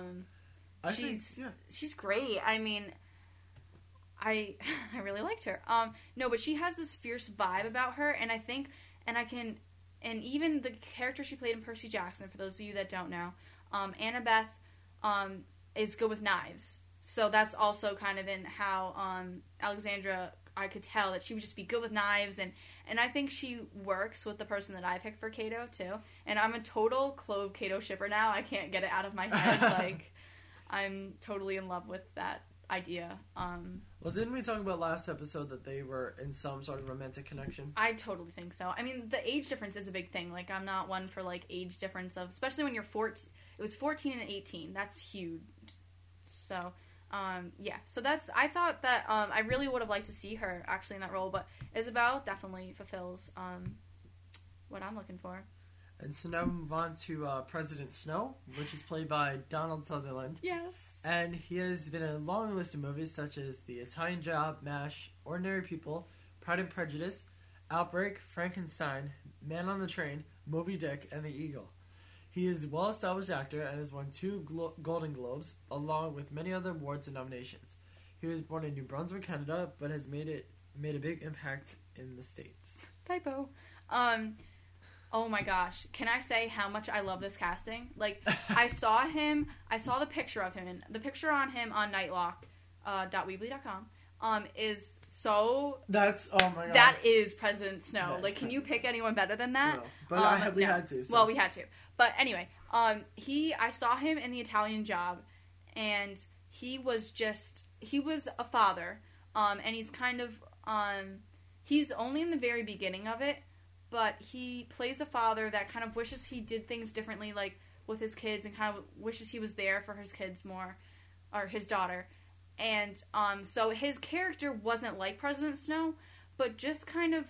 She's great. I mean, I really liked her. No, but she has this fierce vibe about her, and I think, and even the character she played in Percy Jackson, for those of you that don't know, Annabeth is good with knives. So that's also kind of in how Alexandra, I could tell that she would just be good with knives, and I think she works with the person that I picked for Cato too. And I'm a total Clove Cato shipper now. I can't get it out of my head. Like, I'm totally in love with that idea. Well, didn't we talk about last episode that they were in some sort of romantic connection? I totally think so. I mean, the age difference is a big thing. Like, I'm not one for like age difference of, especially when you're 14. It was 14 and 18. That's huge. So. Yeah, so I thought that I really would have liked to see her actually in that role, but Isabel definitely fulfills what I'm looking for. And so now we move on to President Snow, which is played by Donald Sutherland. Yes. And he has been in a long list of movies such as The Italian Job, MASH, Ordinary People, Pride and Prejudice, Outbreak, Frankenstein, Man on the Train, Moby Dick, and The Eagle. He is a well-established actor and has won 2 Golden Globes, along with many other awards and nominations. He was born in New Brunswick, Canada, but has made a big impact in the States. Typo. Oh my gosh. Can I say how much I love this casting? Like, I saw the picture of him, and the picture on him on nightlock.weebly.com is so... That's, oh my god. That is President Snow. Like, can you pick anyone better than that? No, but we had to. So. Well, we had to. But anyway, I saw him in The Italian Job, and he was a father, and he's kind of, he's only in the very beginning of it, but he plays a father that kind of wishes he did things differently, like with his kids, and kind of wishes he was there for his kids more, or his daughter. And so his character wasn't like President Snow, but just kind of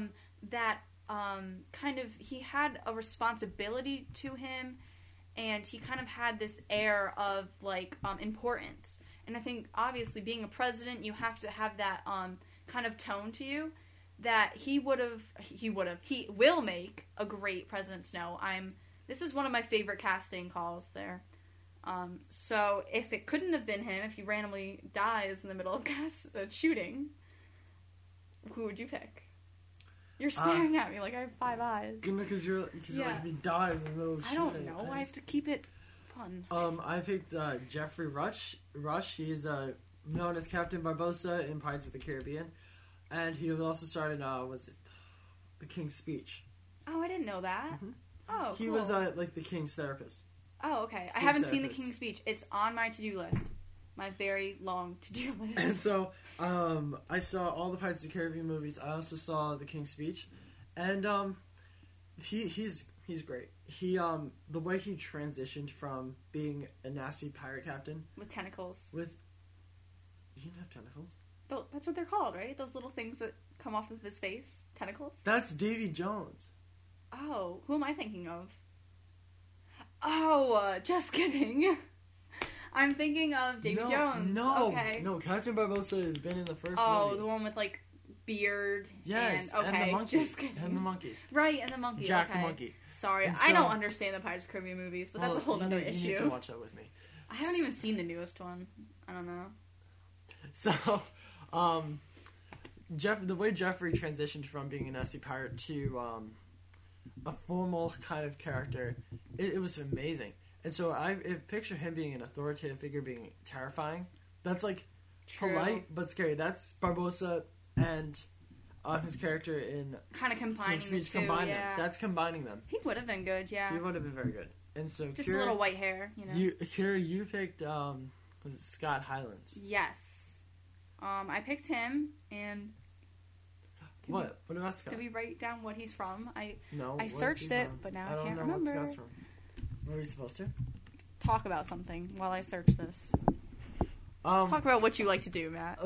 he had a responsibility to him, and he kind of had this air of like importance. And I think obviously being a president, you have to have that kind of tone to you that he will make a great President Snow. This is one of my favorite casting calls there. So if it couldn't have been him, if he randomly dies in the middle of shooting, who would you pick? You're staring at me like I have 5 eyes. Because you're like, if he dies in the middle of shooting. I don't know. I have to keep it fun. I picked Jeffrey Rush. He is known as Captain Barbossa in Pirates of the Caribbean, and he was also starred in The King's Speech. Oh, I didn't know that. Mm-hmm. Oh, he was like the King's therapist. Oh, okay. I haven't seen The King's Speech. It's on my to-do list. My very long to-do list. And so, I saw all the Pirates of the Caribbean movies. I also saw The King's Speech, and he's great. He the way he transitioned from being a nasty pirate captain with tentacles. He didn't have tentacles. That's what they're called, right? Those little things that come off of his face, tentacles. That's Davy Jones. Oh, who am I thinking of? Oh, just kidding. I'm thinking of Davy Jones. No, okay. No, Captain Barbossa has been in the first movie. Oh, the one with, like, beard. Yes, and the monkey. Just kidding. And the monkey. Right, and the monkey. Jack okay. the monkey. Sorry, So, I don't understand the Pirates of the Caribbean movies, but that's a whole other issue. You need to watch that with me. I haven't even seen the newest one. I don't know. So, the way Jeffrey transitioned from being a nasty pirate to a formal kind of character, it was amazing. And so I picture him being an authoritative figure, being terrifying. That's like polite but scary. That's Barbossa and his character in kind of combining Speech. the two, Them. That's combining them. He would have been good, yeah. He would have been very good. And so just Kira, a little white hair, you know. Kira, you picked Scott Hylands. Yes. I picked him, and What about Scott? Did we write down what he's from? I searched it, but now I can't remember. What Scott's from. Were we supposed to talk about something while I search this? Talk about what you like to do, Matt.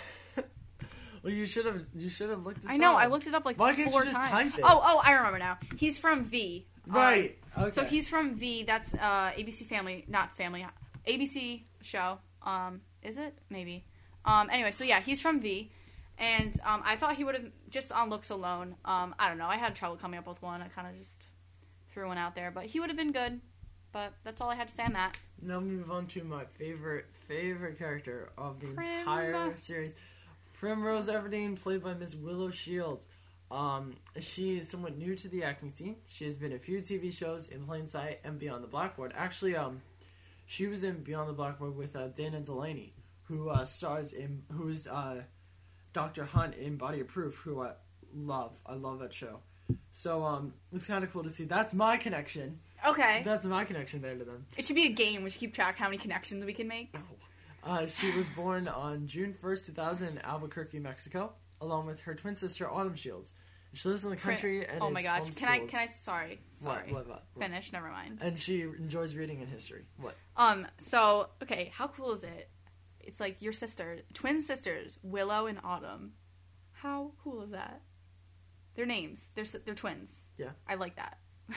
Well, you should have looked this up. I know, I looked it up like 4 times. Why can't you just type it? Oh, I remember now. He's from V. Right. Okay. So he's from V. That's ABC Family, not Family. ABC show. Is it? Maybe. Anyway, so yeah, he's from V. And I thought he would have, just on looks alone, I don't know. I had trouble coming up with one. I kind of just threw one out there. But he would have been good. But that's all I had to say on that. Now we move on to my favorite character of the entire series. Primrose Everdeen, played by Miss Willow Shields. She is somewhat new to the acting scene. She has been in a few TV shows, In Plain Sight and Beyond the Blackboard. Actually, she was in Beyond the Blackboard with Dana Delaney, who is Dr. Hunt in Body of Proof, who I love. I love that show. So it's kind of cool to see. That's my connection. Okay. That's my connection there to them. It should be a game. We should keep track how many connections we can make. She was born on June 1st, 2000 in Albuquerque, Mexico, along with her twin sister, Autumn Shields. She lives in the country and oh is my gosh. homeschooled. Can I, sorry. What? Finish, never mind. And she enjoys reading and history. What? So, okay, how cool is it? It's like your twin sisters, Willow and Autumn. How cool is that? Their names. They're twins. Yeah. I like that.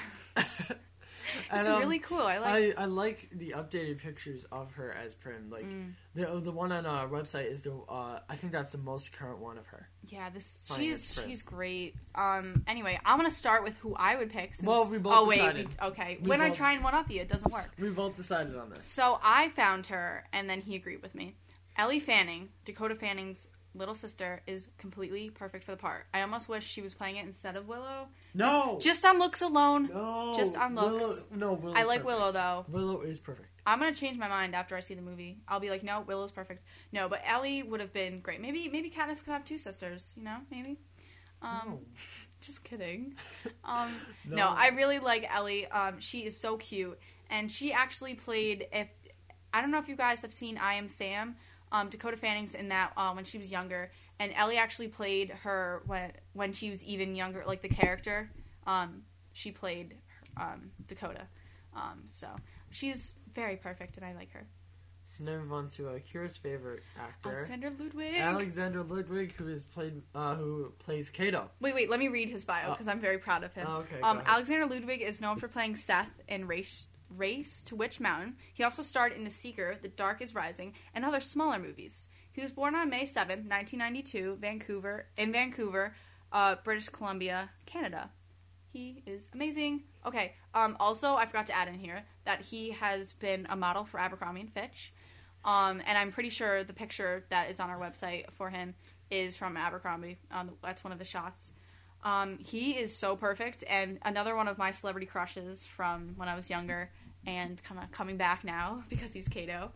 It's really cool. I like the updated pictures of her as Prim. Like the one on our website is I think that's the most current one of her. Yeah, she's great. Anyway, I'm gonna start with who I would pick. Well, we both decided. When I try and one up you, it doesn't work. We both decided on this. So I found her, and then he agreed with me. Ellie Fanning, Dakota Fanning's little sister, is completely perfect for the part. I almost wish she was playing it instead of Willow. No! Just on looks alone. No! Just on looks. Willow's I like perfect. Willow, though. Willow is perfect. I'm going to change my mind after I see the movie. I'll be like, no, Willow's perfect. No, but Ellie would have been great. Maybe Katniss could have 2 sisters, you know? Maybe. No. Just kidding. No, I really like Ellie. She is so cute. And she actually played, I don't know if you guys have seen I Am Sam. Dakota Fanning's in that when she was younger, and Ellie actually played her when she was even younger, like the character. She played Dakota. So she's very perfect, and I like her. So now move on to Kira's favorite actor, Alexander Ludwig. Alexander Ludwig, who plays Kato. Wait, let me read his bio because I'm very proud of him. Oh, okay, Alexander Ludwig is known for playing Seth in Race to Witch Mountain. He also starred in The Seeker, The Dark is Rising, and other smaller movies. He was born on May 7th, 1992, in Vancouver, British Columbia, Canada. He is amazing. Okay, also, I forgot to add in here that he has been a model for Abercrombie & Fitch. And I'm pretty sure the picture that is on our website for him is from Abercrombie. That's one of the shots. He is so perfect, and another one of my celebrity crushes from when I was younger and kind of coming back now because he's Kato.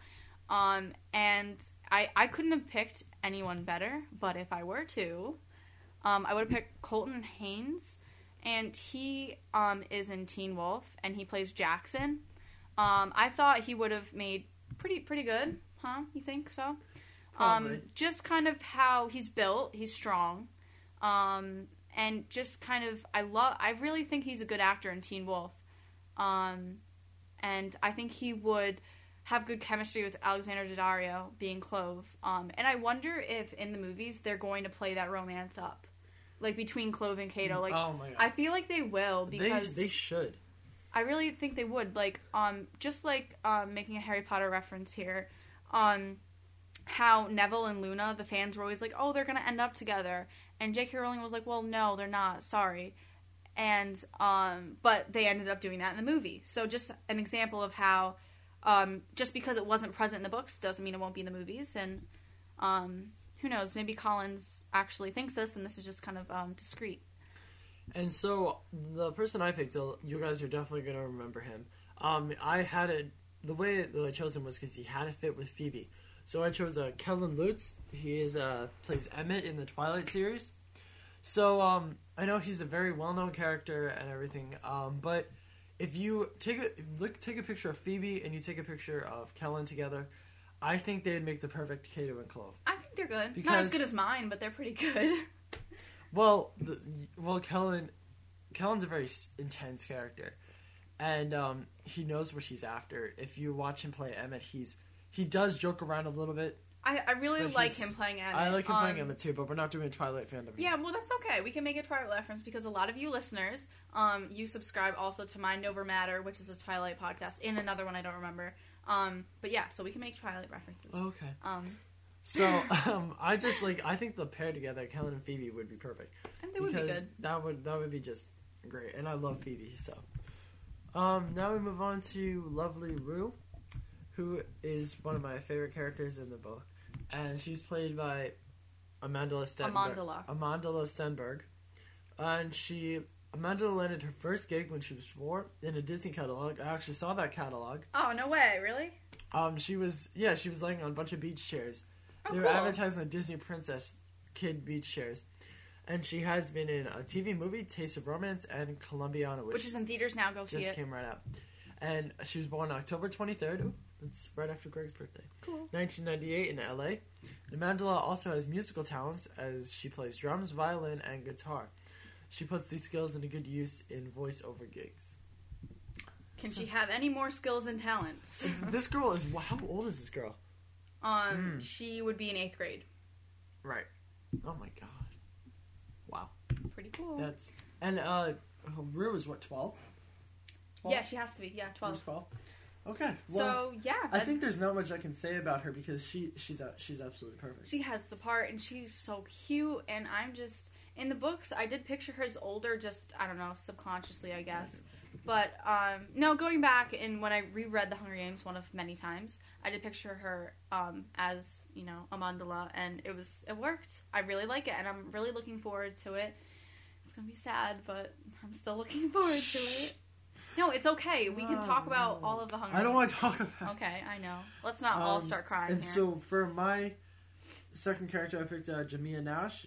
And I couldn't have picked anyone better, but if I were to, I would have picked Colton Haynes. And he is in Teen Wolf, and he plays Jackson. I thought he would have made pretty good, huh? You think so? Just kind of how he's built. He's strong, and just kind of I really think he's a good actor in Teen Wolf, and I think he would have good chemistry with Alexander Daddario being Clove. And I wonder if in the movies they're going to play that romance up. Like, between Clove and Kato. Like, oh my God. I feel like they will, because... They should. I really think they would. Like, just like, making a Harry Potter reference here, how Neville and Luna, the fans were always like, oh, they're gonna end up together. And J.K. Rowling was like, well, no, they're not. Sorry. And, but they ended up doing that in the movie. So just an example of how, just because it wasn't present in the books doesn't mean it won't be in the movies. And, who knows? Maybe Collins actually thinks this, and this is just kind of discreet. And so, the person I picked, you guys are definitely going to remember him. The way that I chose him was because he had a fit with Phoebe. So I chose Kellen Lutz. He plays Emmett in the Twilight series. So, I know he's a very well-known character and everything, but if you take a picture of Phoebe and you take a picture of Kellen together, I think they'd make the perfect Kato and Clove. I think they're good. Because, not as good as mine, but they're pretty good. Well, Kellen's a very intense character, and he knows what he's after. If you watch him play Emmett, he does joke around a little bit. I really like him playing Emmett. I like him playing Emmett too, but we're not doing a Twilight fandom. Yeah, well, that's okay. We can make a Twilight reference because a lot of you listeners, you subscribe also to Mind Over Matter, which is a Twilight podcast, and another one I don't remember. But yeah, so we can make Twilight references. Okay. So, I think the pair together, Kellen and Phoebe, would be perfect. And they would be good. That would be just great. And I love Phoebe, so. Now we move on to Lovely Rue, who is one of my favorite characters in the book. And she's played by Amandla Stenberg. And Amanda landed her first gig when she was 4 in a Disney catalog. I actually saw that catalog. Oh, no way, really? She was laying on a bunch of beach chairs. Oh, they were advertising the Disney Princess kid beach chairs. And she has been in a TV movie, Taste of Romance, and Columbiana, which is in theaters now. Go see it. Just came right out. And she was born October 23rd. Ooh, that's right after Greg's birthday. Cool. 1998 in L.A. And Amandla also has musical talents as she plays drums, violin, and guitar. She puts these skills into good use in voiceover gigs. Can she have any more skills and talents? This girl is... How old is this girl? She would be in 8th grade. Right. Oh my god. Wow. Pretty cool. Rue is what, 12? Yeah, she has to be. Yeah, 12. 12. Okay. Well, so, yeah. I think there's not much I can say about her because she's absolutely perfect. She has the part, and she's so cute, and I'm just... In the books, I did picture her as older, just, I don't know, subconsciously, I guess. But, no, going back, and when I reread The Hunger Games one of many times, I did picture her as, Amandla, and it worked. I really like it, and I'm really looking forward to it. It's going to be sad, but I'm still looking forward to it. No, it's okay. We can talk about all of The Hunger Games. I don't want to talk about it. Okay, I know. Let's not all start crying And here. so, for my second character, I picked Jamia Nash.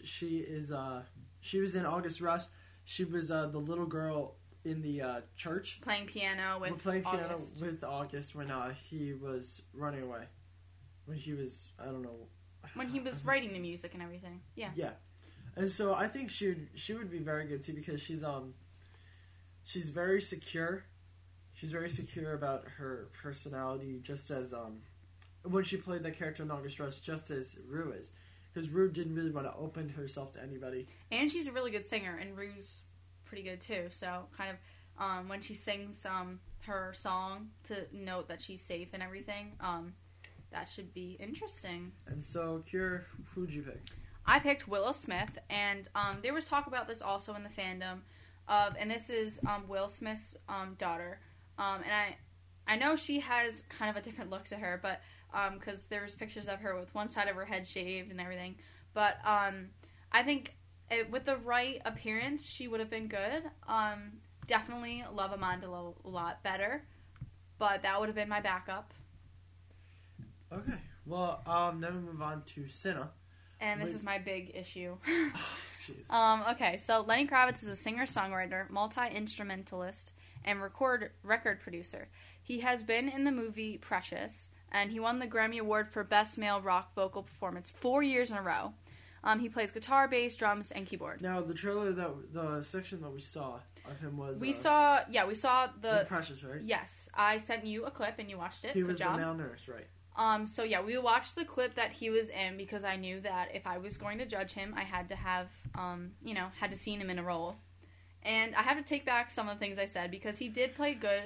She was in August Rush. She was the little girl in the church. Playing piano with with August when he was running away. when he was, I don't know. When he was writing the music and everything. Yeah. Yeah. And so I think she would be very good too, because she's very secure. She's very secure about her personality, just as when she played the character in August Rush, just as Rue is. Because Rue didn't really want to open herself to anybody. And she's a really good singer, and Rue's pretty good too. So kind of when she sings her song to note that she's safe and everything, that should be interesting. And so, Kiera, who'd you pick? I picked Willow Smith, and there was talk about this also in the fandom and this is Will Smith's daughter. And I know she has kind of a different look to her, but because there was pictures of her with one side of her head shaved and everything. But I think with the right appearance, she would have been good. Definitely love Amanda a lot better, but that would have been my backup. Okay, well, then we move on to Cinna. And this is my big issue. Jeez. Okay, so Lenny Kravitz is a singer-songwriter, multi-instrumentalist, and record producer. He has been in the movie Precious, and he won the Grammy Award for Best Male Rock Vocal Performance 4 years in a row. He plays guitar, bass, drums, and keyboard. Now, the trailer, the section that we saw of him was... We saw the... Precious, right? Yes, I sent you a clip, and you watched it. He was the male nurse, right? So yeah, we watched the clip that he was in because I knew that if I was going to judge him, I had to have, had to seen him in a role. And I have to take back some of the things I said because he did play good.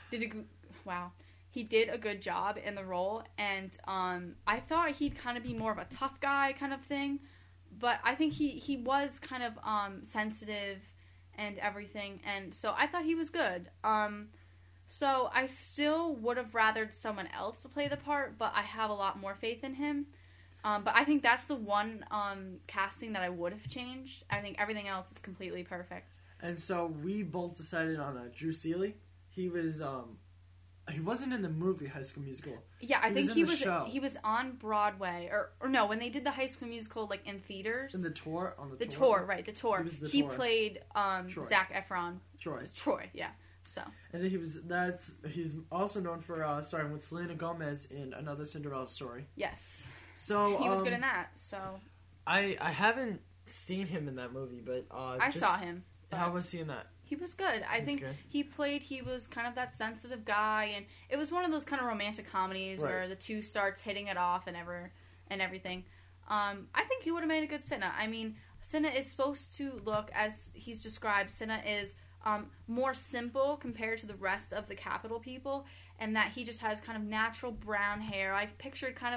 He did a good job in the role, and I thought he'd kind of be more of a tough guy kind of thing, but I think he was kind of sensitive and everything, and so I thought he was good. So I still would have rathered someone else to play the part, but I have a lot more faith in him. But I think that's the one casting that I would have changed. I think everything else is completely perfect. And so we both decided on Drew Seeley. He was he wasn't in the movie High School Musical. Yeah, I think he was on Broadway or no, when they did the High School Musical like in theaters. In the tour the tour. He tour. played Zac Efron. Troy, yeah. So. And then he's also known for starring with Selena Gomez in Another Cinderella Story. Yes. So he was good in that. So. I haven't seen him in that movie, but I saw him. How was he in that? He was good. I think he was kind of that sensitive guy, and it was one of those kind of romantic comedies where the two starts hitting it off and everything. I think he would have made a good Cinna. I mean, Cinna is supposed to look, as he's described, Cinna is more simple compared to the rest of the Capitol people, and that he just has kind of natural brown hair. I've pictured kind of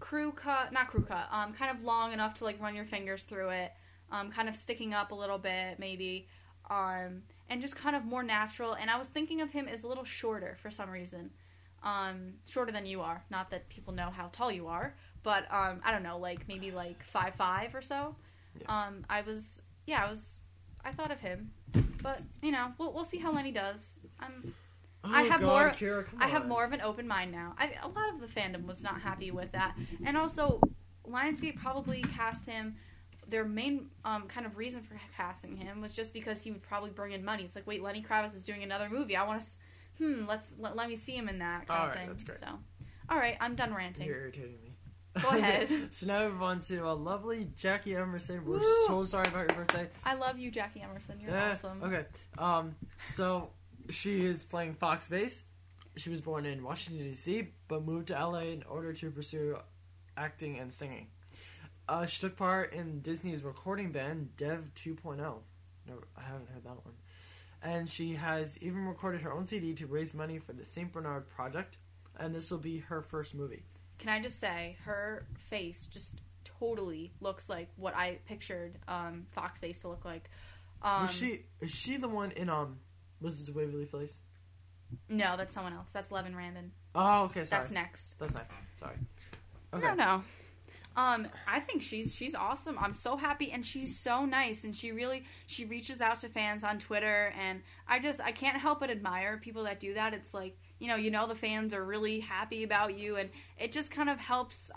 kind of long enough to like run your fingers through it, kind of sticking up a little bit maybe, and just kind of more natural. And I was thinking of him as a little shorter for some reason, shorter than you are. Not that people know how tall you are, but I don't know, like maybe like 5'5" or so. Yeah. I thought of him, but we'll see how Lenny does. I have more of an open mind now. A lot of the fandom was not happy with that, and also Lionsgate probably cast him. Their main kind of reason for casting him was just because he would probably bring in money. It's like, wait, Lenny Kravitz is doing another movie. I want to, let me see him in that kind of thing. That's great. So, all right, I'm done ranting. You're irritating me. Go ahead. So now we move on to a lovely Jackie Emerson. We're so sorry about your birthday. I love you, Jackie Emerson. You're awesome. Okay. So she is playing Fox Bass. She was born in Washington, D.C., but moved to L.A. in order to pursue acting and singing. She took part in Disney's recording band, Dev 2.0. No, I haven't heard that one. And she has even recorded her own CD to raise money for the St. Bernard Project, and this will be her first movie. Can I just say, her face just totally looks like what I pictured Fox face to look like. Is she the one in Wizards of Waverly Place? No, that's someone else. That's Levin Randon. Oh, okay, sorry. That's next. Sorry. Okay. No. I think she's awesome. I'm so happy, and she's so nice, and she reaches out to fans on Twitter, and I can't help but admire people that do that. It's like, the fans are really happy about you, and it just kind of helps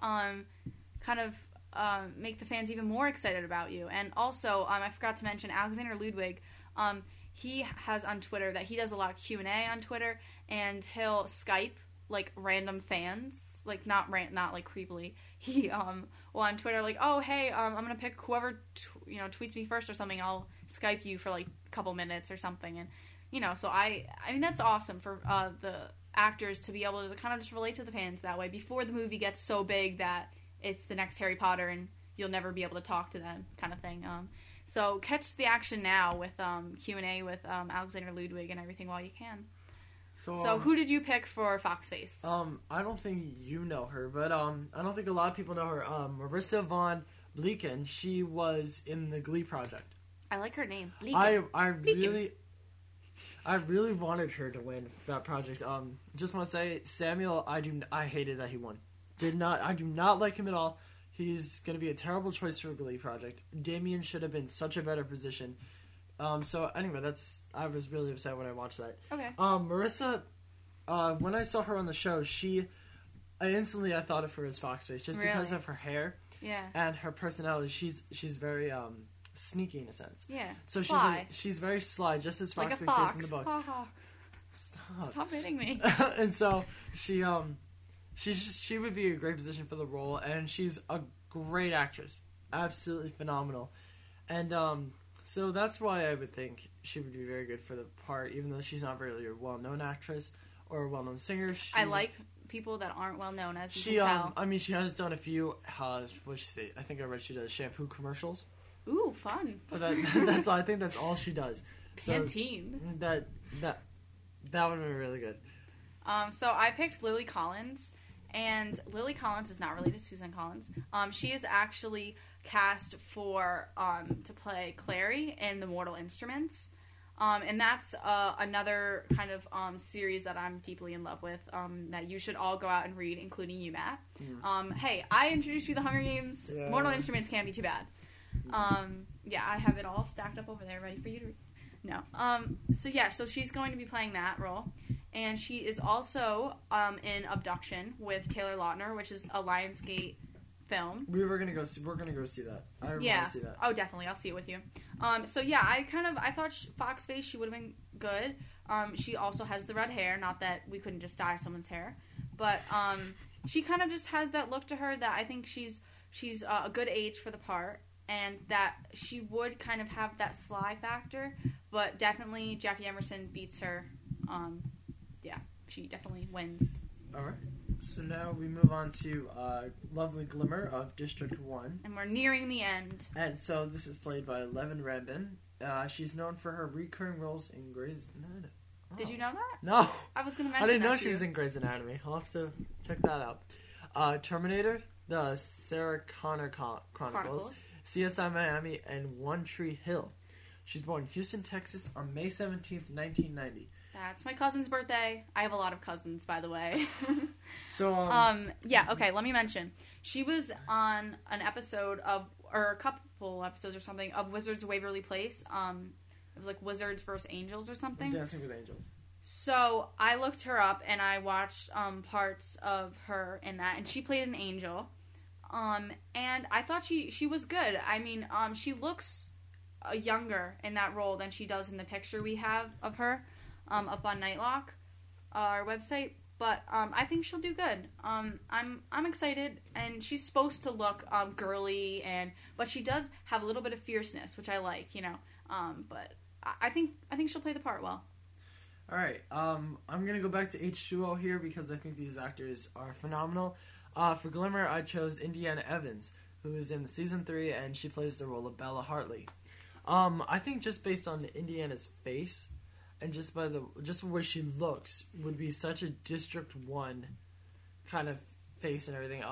make the fans even more excited about you. And also, I forgot to mention Alexander Ludwig. He has on Twitter that he does a lot of Q&A on Twitter, and he'll Skype like random fans like not like creepily. He well on Twitter like, oh hey, I'm gonna pick whoever tweets me first or something. I'll Skype you for like a couple minutes or something, and so I mean that's awesome for the actors to be able to kind of just relate to the fans that way before the movie gets so big that it's the next Harry Potter and you'll never be able to talk to them kind of thing. So catch the action now with Q&A with Alexander Ludwig and everything while you can. So who did you pick for Foxface? I don't think you know her, but I don't think a lot of people know her. Marissa Von Bleeken, she was in the Glee project. I like her name. Bleeken. I really wanted her to win that project. Just want to say, Samuel, I hated that he won. I do not like him at all. He's going to be a terrible choice for a Glee project. Damien should have been such a better position. So anyway, I was really upset when I watched that. Okay. Marissa, when I saw her on the show, I thought of her as Foxface just because of her hair. Yeah. And her personality. She's very sneaky in a sense. Yeah. So sly. she's very sly, just as like Foxface is in the books. Stop hitting me. And so she would be a great position for the role, and she's a great actress, absolutely phenomenal, and so that's why I would think she would be very good for the part, even though she's not really a well-known actress or a well-known singer. I like people that aren't well-known, as you can tell. I mean, she has done a few. What she say? I think I read she does shampoo commercials. Ooh, fun! But I think that's all she does. Pantene. So that would have been really good. So I picked Lily Collins. And Lily Collins is not related to Susan Collins. She is actually cast for to play Clary in The Mortal Instruments. And that's another kind of series that I'm deeply in love with that you should all go out and read, including you, Matt. Hey, I introduced you to The Hunger Games. Yeah. Mortal Instruments can't be too bad. Yeah, I have it all stacked up over there ready for you to read. No. So she's going to be playing that role. And she is also in Abduction with Taylor Lautner, which is a Lionsgate film. We're gonna go see that. I want to see that. Oh, definitely. I'll see it with you. I thought Foxface, she would have been good. She also has the red hair. Not that we couldn't just dye someone's hair, but she kind of just has that look to her that I think she's a good age for the part, and that she would kind of have that sly factor. But definitely Jackie Emerson beats her. She definitely wins. All right. So now we move on to Lovely Glimmer of District 1. And we're nearing the end. And so this is played by Levin Rabin. She's known for her recurring roles in Grey's Anatomy. Oh. Did you know that? No. I was going to mention I didn't know she was in Grey's Anatomy. I'll have to check that out. Terminator, the Sarah Connor Chronicles, CSI Miami, and One Tree Hill. She's born in Houston, Texas on May 17th, 1990. That's my cousin's birthday. I have a lot of cousins, by the way. So, okay, let me mention. She was on an episode or a couple episodes or something, of Wizards of Waverly Place. It was like Wizards vs. Angels or something. Dancing with Angels. So, I looked her up, and I watched parts of her in that, and she played an angel. And I thought she was good. I mean, she looks younger in that role than she does in the picture we have of her. Up on Nightlock, our website, but I think she'll do good. I'm excited, and she's supposed to look girly, but she does have a little bit of fierceness, which I like, But I think she'll play the part well. All right, I'm gonna go back to H2O here because I think these actors are phenomenal. For Glimmer, I chose Indiana Evans, who is in season 3, and she plays the role of Bella Hartley. I think just based on Indiana's face. And just by the way she looks, would be such a District 1 kind of face and everything.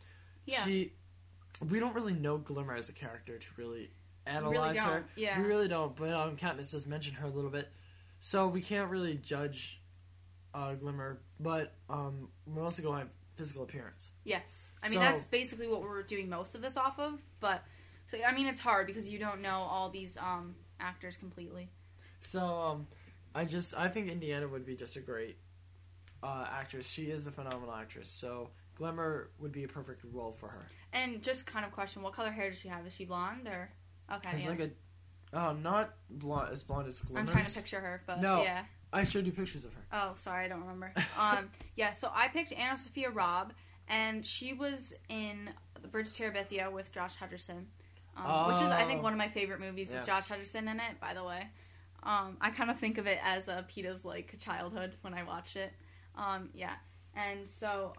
We don't really know Glimmer as a character to really analyze her. Yeah. We really don't. But Katniss just mentioned her a little bit, so we can't really judge Glimmer. But we're also going to have physical appearance. Yes, I mean that's basically what we're doing most of this off of. But it's hard because you don't know all these actors completely. So I think Indiana would be just a great actress. She is a phenomenal actress. So Glimmer would be a perfect role for her. And just kind of question, what color hair does she have? Is she blonde or? Okay. It's like not blonde as Glimmer's. I'm trying to picture her, but no, yeah. I showed you pictures of her. Oh, sorry, I don't remember. So I picked Anna Sophia Robb, and she was in The Bridge to Terabithia with Josh Hutcherson, which is, I think, one of my favorite movies with Josh Hutcherson in it, by the way. I kind of think of it as PETA's, like, childhood when I watched it. Yeah. And so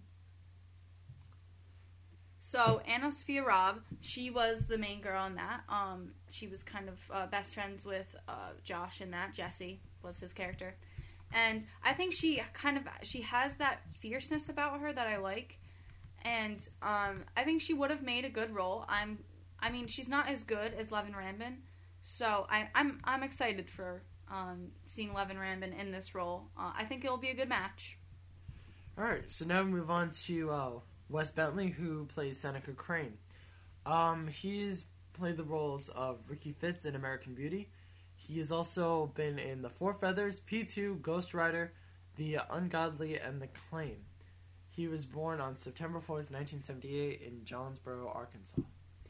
Anna Sophia Robb, she was the main girl in that. She was kind of best friends with Josh in that. Jesse was his character. And I think she has that fierceness about her that I like. And I think she would have made a good role. I mean, she's not as good as Levin Rambin. So I'm excited for seeing Levin Rambin in this role. I think it'll be a good match. Alright, so now we move on to Wes Bentley, who plays Seneca Crane. He's played the roles of Ricky Fitz in American Beauty. He has also been in The Four Feathers, P2, Ghost Rider, The Ungodly, and The Claim. He was born on September 4th, 1978 in Jonesboro, Arkansas.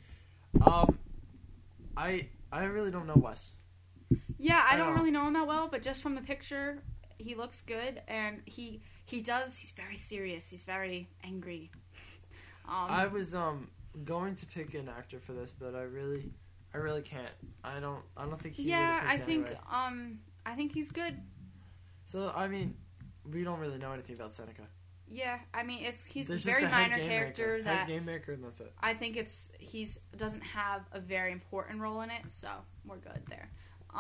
I really don't know Wes. Yeah, I don't really know him that well, but just from the picture, he looks good, and he's very serious. He's very angry. I was going to pick an actor for this, but I really can't. I don't think he. Yeah, I think I think he's good. So I mean, we don't really know anything about Seneca. Yeah, I mean he's There's a very just minor character that head game maker, and that's it. I think he's doesn't have a very important role in it, so we're good there.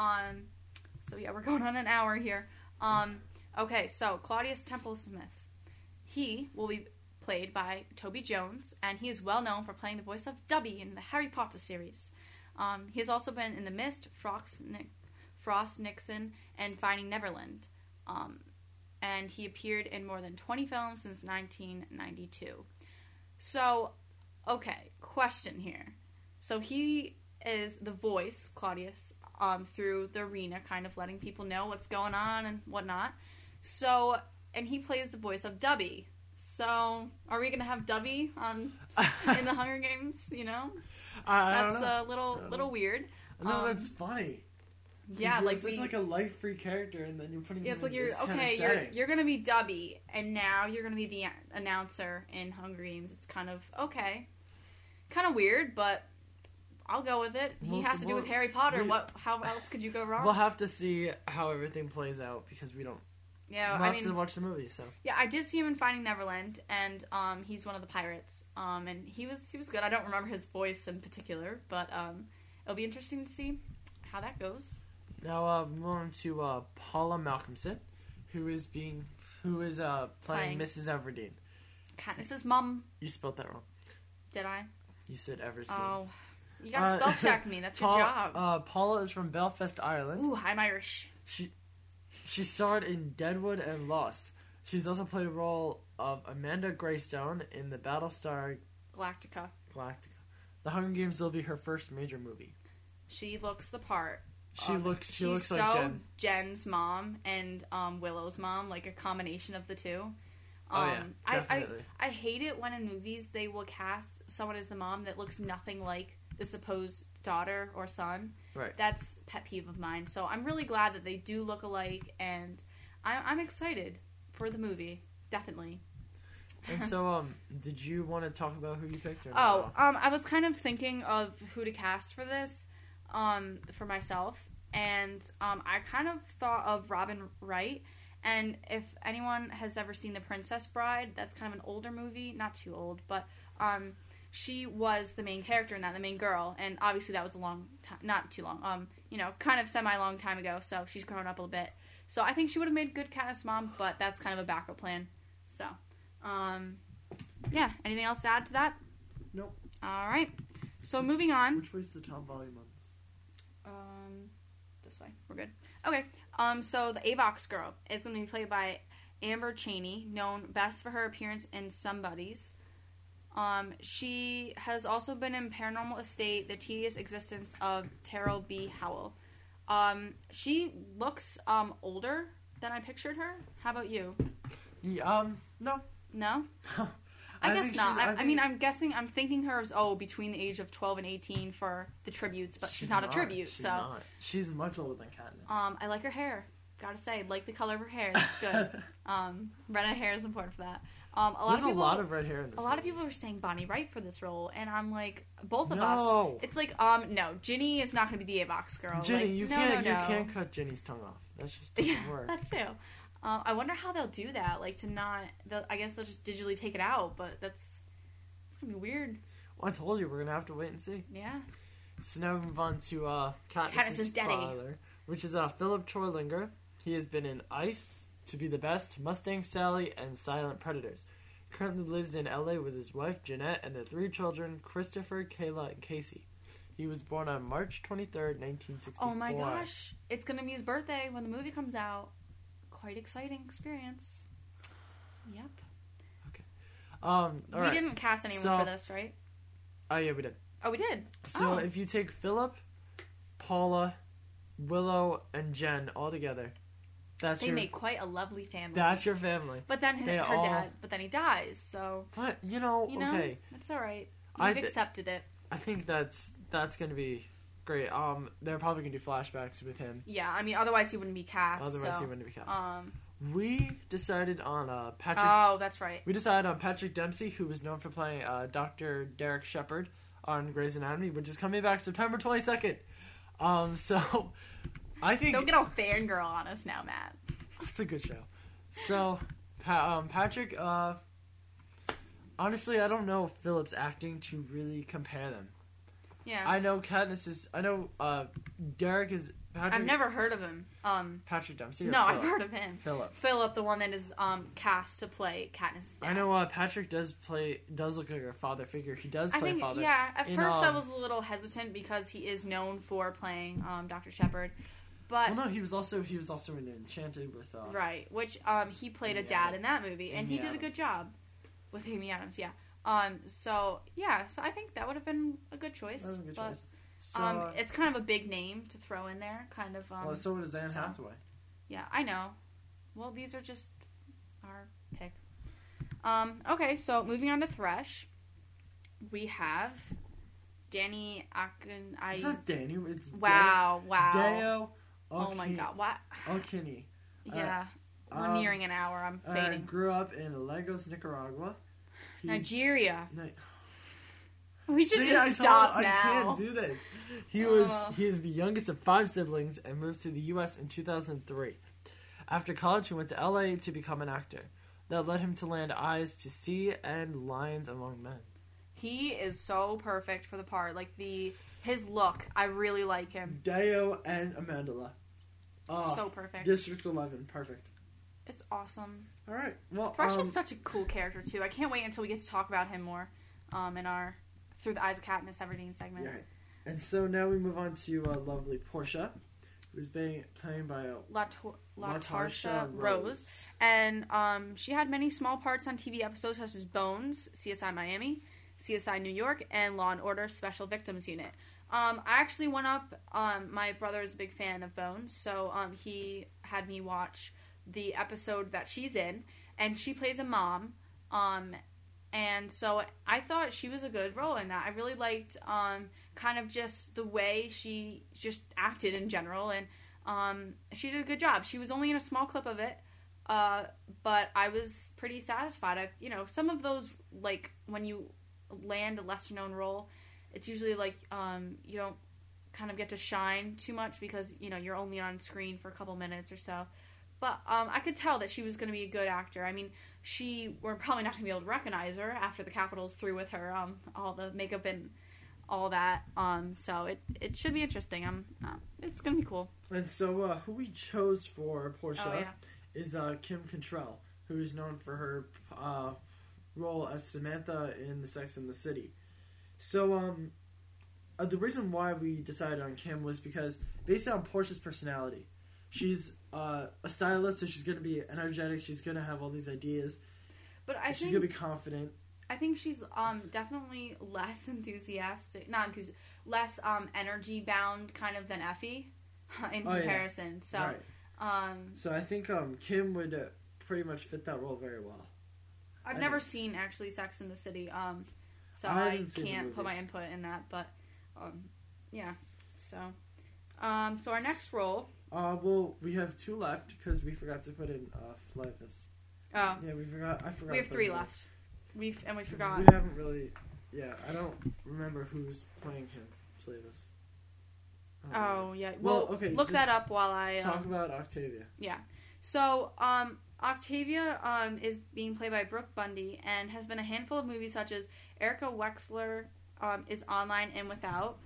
So yeah, we're going on an hour here. Okay, so Claudius Temple Smith, he will be played by Toby Jones, and he is well known for playing the voice of Dobby in the Harry Potter series. He has also been in The Mist, Frost Nixon, and Finding Neverland. And he appeared in more than 20 films since 1992. So, okay, question here. So he is the voice, Claudius, through the arena, kind of letting people know what's going on and whatnot. So, and he plays the voice of Dobby. So, are we going to have Dobby in the Hunger Games, you know? That's a little weird. No, that's funny. Yeah, like such like a life-free character, and then you're putting him it's like in this kind of setting. You're gonna be Dobby, and now you're gonna be the announcer in Hunger Games. It's kind of weird, but I'll go with it. He has to do with Harry Potter. How else could you go wrong? We'll have to see how everything plays out because we don't. Yeah, we'll have to watch the movie. So yeah, I did see him in Finding Neverland, and he's one of the pirates. And he was good. I don't remember his voice in particular, but it'll be interesting to see how that goes. Now, moving on to Paula Malcolmson, who is playing Mrs. Everdeen. Katniss's mom. You spelled that wrong. Did I? You said Everstein. Oh, you gotta spell check me. That's your job. Paula is from Belfast, Ireland. Ooh, I'm Irish. She starred in Deadwood and Lost. She's also played a role of Amanda Greystone in the Battlestar Galactica. The Hunger Games will be her first major movie. She looks the part. She looks like Jen. Jen's mom and Willow's mom, like a combination of the two. Yeah, definitely. I hate it when in movies they will cast someone as the mom that looks nothing like the supposed daughter or son. Right. That's a pet peeve of mine. So I'm really glad that they do look alike, and I'm excited for the movie. Definitely. And so, did you want to talk about who you picked? Or no? I was kind of thinking of who to cast for this. For myself, and I kind of thought of Robin Wright, and if anyone has ever seen The Princess Bride, that's kind of an older movie, not too old, but she was the main character in that, the main girl, and obviously that was a long time, not too long, kind of semi-long time ago, so she's grown up a little bit, so I think she would have made good Katniss mom, but that's kind of a backup plan, so, yeah, anything else to add to that? Nope. Alright, so moving on. Which way's the top volume on this? This way. We're good. Okay. So the Avox girl is going to be played by Amber Chaney, known best for her appearance in Somebodies. She has also been in Paranormal Estate, The Tedious Existence of Terrell B. Howell. She looks older than I pictured her. How about you? Yeah, no. No? I guess not. I'm guessing, I'm thinking her as, between the age of 12 and 18 for the tributes, but she's not a tribute, she's not. She's much older than Katniss. I like her hair. Gotta say, like the color of her hair. That's good. Red hair is important for that. There's a lot of red hair in this A lot of movie. people are saying Bonnie Wright for this role, and I'm like, both of No. us. It's like, no, Ginny is not going to be the A-Box girl. Ginny, like, you no, can't no, no. you can't cut Ginny's tongue off. That just doesn't Yeah, work. that too. I wonder how they'll do that. Like, to not... I guess they'll just digitally take it out, but it's going to be weird. Well, I told you, we're going to have to wait and see. Yeah. So now we move on to Katniss's daddy. father, which is Philip Troilinger. He has been in Ice, To Be the Best, Mustang Sally, and Silent Predators. Currently lives in LA with his wife Jeanette and their 3 children, Christopher, Kayla, and Casey. He was born on March 23rd, 1964. Oh my gosh. It's going to be his birthday when the movie comes out. Quite exciting experience. Yep. We didn't cast anyone for this, right? Oh, yeah, we did. Oh, we did? So if you take Philip, Paula, Willow, and Jen all together, they make quite a lovely family. That's your family. But then her dad, but then he dies, so... But, okay. That's alright. You've accepted it. I think that's going to be great. They're probably going to do flashbacks with him. Yeah, I mean, otherwise he wouldn't be cast. He wouldn't be cast. We decided on Patrick... Oh, that's right. We decided on Patrick Dempsey, who was known for playing Dr. Derek Shepherd on Grey's Anatomy, which is coming back September 22nd. So, I think... Don't get all fangirl on us now, Matt. That's a good show. So, Patrick, honestly, I don't know Philip's acting to really compare them. Yeah. I know Derek is... Patrick, I've never heard of him. Patrick Dempsey? No, I've heard of him. Philip, the one that is cast to play Katniss's dad. I know Patrick does look like a father figure. He does play father. Yeah, at first I was a little hesitant because he is known for playing Dr. Shepard. But well, no, he was also in Enchanted with right, which he played a dad in that movie, and he did a good job with Amy Adams. Yeah. So I think that would have been a good choice. That was a good choice. So, it's kind of a big name to throw in there, kind of. Well, so does Anne Hathaway. Yeah, I know. Well, these are just our pick. Okay, so moving on to Thresh, we have Danny Akin. It's not Danny. It's wow. Deo. Oh my God! What? O'Kinney. Yeah, we're nearing an hour. I'm fading. Grew up in Lagos, Nicaragua. Nigeria. We should stop now. I can't do this. He is the youngest of 5 siblings and moved to the U.S. in 2003. After college, he went to L.A. to become an actor. That led him to land Eyes to See and Lions Among Men. He is so perfect for the part. Like his look, I really like him. Deo and Amandla. So perfect. District 11, perfect. It's awesome. All right. Well, Thresh is such a cool character too. I can't wait until we get to talk about him more in our Through the Eyes of Katniss Everdeen segment. Right. And so now we move on to lovely Portia, who's being played by LaTarsha Rose. And she had many small parts on TV episodes such as Bones, CSI Miami, CSI New York, and Law & Order Special Victims Unit. I actually went up, my brother is a big fan of Bones, so he had me watch the episode that she's in, and she plays a mom, and so I thought she was a good role in that. I really liked kind of just the way she just acted in general, and she did a good job. She was only in a small clip of it, but I was pretty satisfied. Some of those, like, when you land a lesser-known role, it's usually like you don't kind of get to shine too much because, you're only on screen for a couple minutes or so. But I could tell that she was going to be a good actor. I mean, we're probably not going to be able to recognize her after the Capitol's through with her, all the makeup and all that. So it should be interesting. It's going to be cool. And so who we chose for Portia is Kim Cattrall, who is known for her role as Samantha in The Sex and the City. So the reason why we decided on Kim was because based on Portia's personality, she's a stylist, so she's going to be energetic. She's going to have all these ideas. But she's going to be confident. I think she's definitely less enthusiastic, less energy bound kind of than Effie in comparison. Yeah. So, right. So I think Kim would pretty much fit that role very well. I've never seen actually Sex and the City, so I can't put my input in that. But yeah, so our next role. Well, we have 2 left because we forgot to put in Flavis. Oh. Yeah, we forgot. I forgot. We have to 3 put it. left. We forgot. We haven't really. Yeah, I don't remember who's playing him. Flavis. Oh, yeah. Well, Well, okay, look just that up while I... Talk about Octavia. Yeah. So, Octavia is being played by Brooke Bundy and has been in a handful of movies such as Erica Wexler is Online and Without.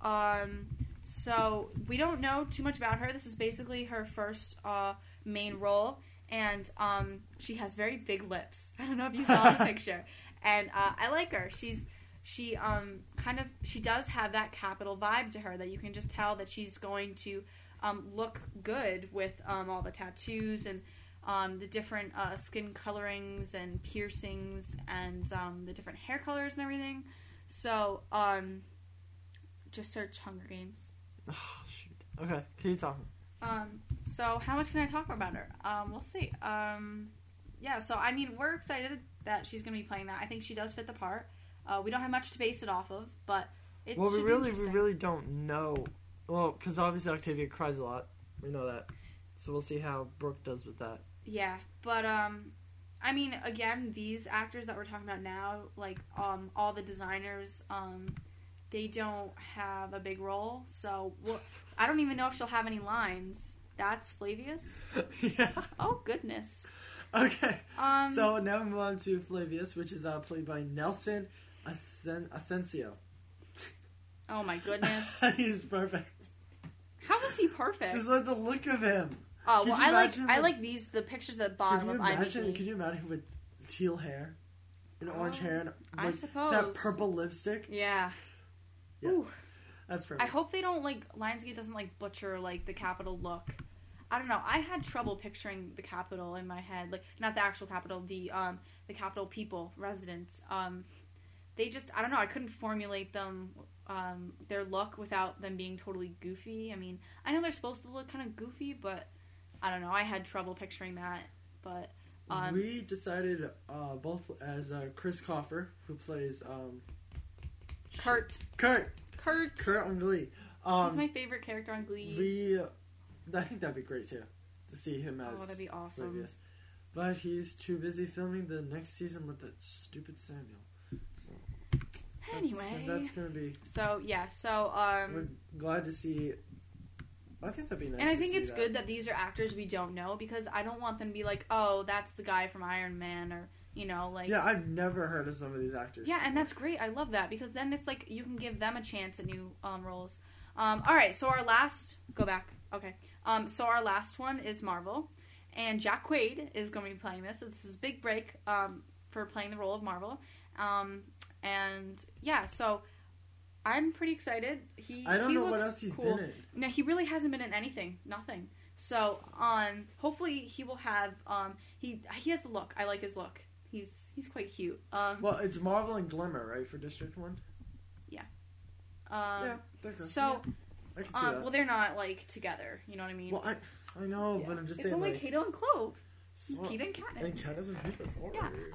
So, we don't know too much about her. This is basically her first main role. And she has very big lips. I don't know if you saw the picture. And I like her. She does have that Capital vibe to her that you can just tell that she's going to look good with all the tattoos and the different skin colorings and piercings and the different hair colors and everything. So just search Hunger Games. Oh, shoot. Okay, keep talking. So how much can I talk about her? We'll see. Yeah, so I mean, we're excited that she's going to be playing that. I think she does fit the part. We don't have much to base it off of, but it should be interesting. We really don't know. Well, because obviously Octavia cries a lot. We know that. So we'll see how Brooke does with that. Yeah, but I mean, again, these actors that we're talking about now, like all the designers, they don't have a big role. So I don't even know if she'll have any lines. That's Flavius? Yeah. Oh, goodness. Okay. So now we move on to Flavius, which is played by Nelson Asensio. Oh, my goodness. He's perfect. How is he perfect? Just like the look of him. Oh, well, I like the pictures at the bottom of IMDb. Could you imagine with teal hair and orange hair and like, I suppose that purple lipstick? Yeah. Yeah. Ooh. That's perfect. I hope they don't Lionsgate doesn't butcher the Capitol look. I don't know. I had trouble picturing the Capitol in my head, not the actual Capitol, the Capitol people, residents. They just, I don't know. I couldn't formulate them their look without them being totally goofy. I mean, I know they're supposed to look kind of goofy, but I don't know. I had trouble picturing that. But we decided both as Chris Coffer, who plays Kurt on Glee. He's my favorite character on Glee. I think that'd be great too, to see him as that'd be awesome. Flavius. But he's too busy filming the next season with that stupid Samuel. So anyway, that's gonna be. So yeah, so we're glad to see. I think that'd be nice. And I think it's good that these are actors we don't know, because I don't want them to be like, oh, that's the guy from Iron Man, or Yeah, I've never heard of some of these actors. Yeah, and that's great. I love that, because then it's you can give them a chance at new roles. All right, so our last so our last one is Marvel, and Jack Quaid is going to be playing this. It's his big break for playing the role of Marvel, and yeah, so I'm pretty excited. I don't know looks what else he's cool. been in. No, he really hasn't been in anything. Nothing. So hopefully he will have he has the look. I like his look. He's quite cute. Well, it's Marvel and Glimmer, right, for District 1? Yeah. Yeah, they're good. So, yeah, I can see that. well, they're not together. You know what I mean? Well, I know, yeah. but I'm just it's saying. It's only Kato and Clove. So, Peter and Katniss. And Katniss and Peter. Sorry.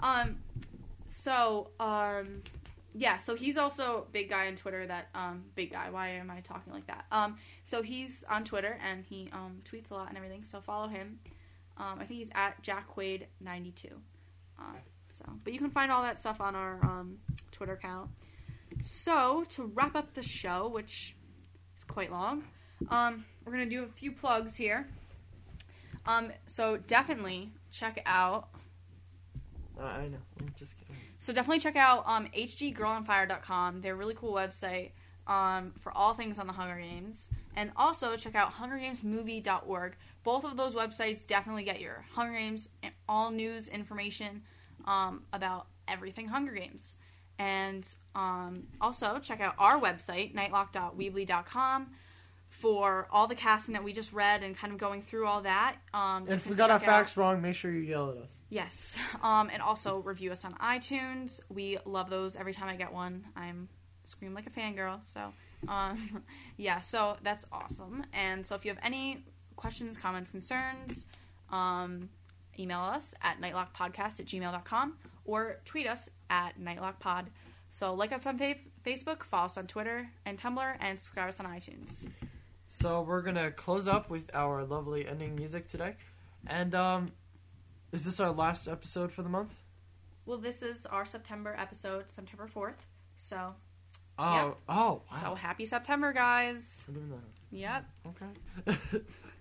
Yeah. Yeah. So he's also big guy on Twitter. That big guy. Why am I talking like that? So he's on Twitter and he tweets a lot and everything. So follow him. I think he's at JackQuaid92. But you can find all that stuff on our Twitter account. So, to wrap up the show, which is quite long, we're going to do a few plugs here. So, definitely check out... I know. I'm just kidding. So, definitely check out hggirlonfire.com. They're a really cool website for all things on the Hunger Games. And also, check out hungergamesmovie.org. Both of those websites definitely get your Hunger Games and all news information about everything Hunger Games. And also check out our website, nightlock.weebly.com, for all the casting that we just read and kind of going through all that. If we got our facts wrong, make sure you yell at us. Yes. And also review us on iTunes. We love those. Every time I get one, I'm scream like a fangirl. So, yeah, so that's awesome. And so if you have any questions, comments, concerns, email us at nightlockpodcast@gmail.com or tweet us at nightlockpod. So like us on Facebook, follow us on Twitter and Tumblr, and subscribe us on iTunes. So we're going to close up with our lovely ending music today. And Is this our last episode for the month? Well, this is our September episode, September 4th. So, Oh, yeah. wow. So happy September, guys. We're doing that. Yep. Okay.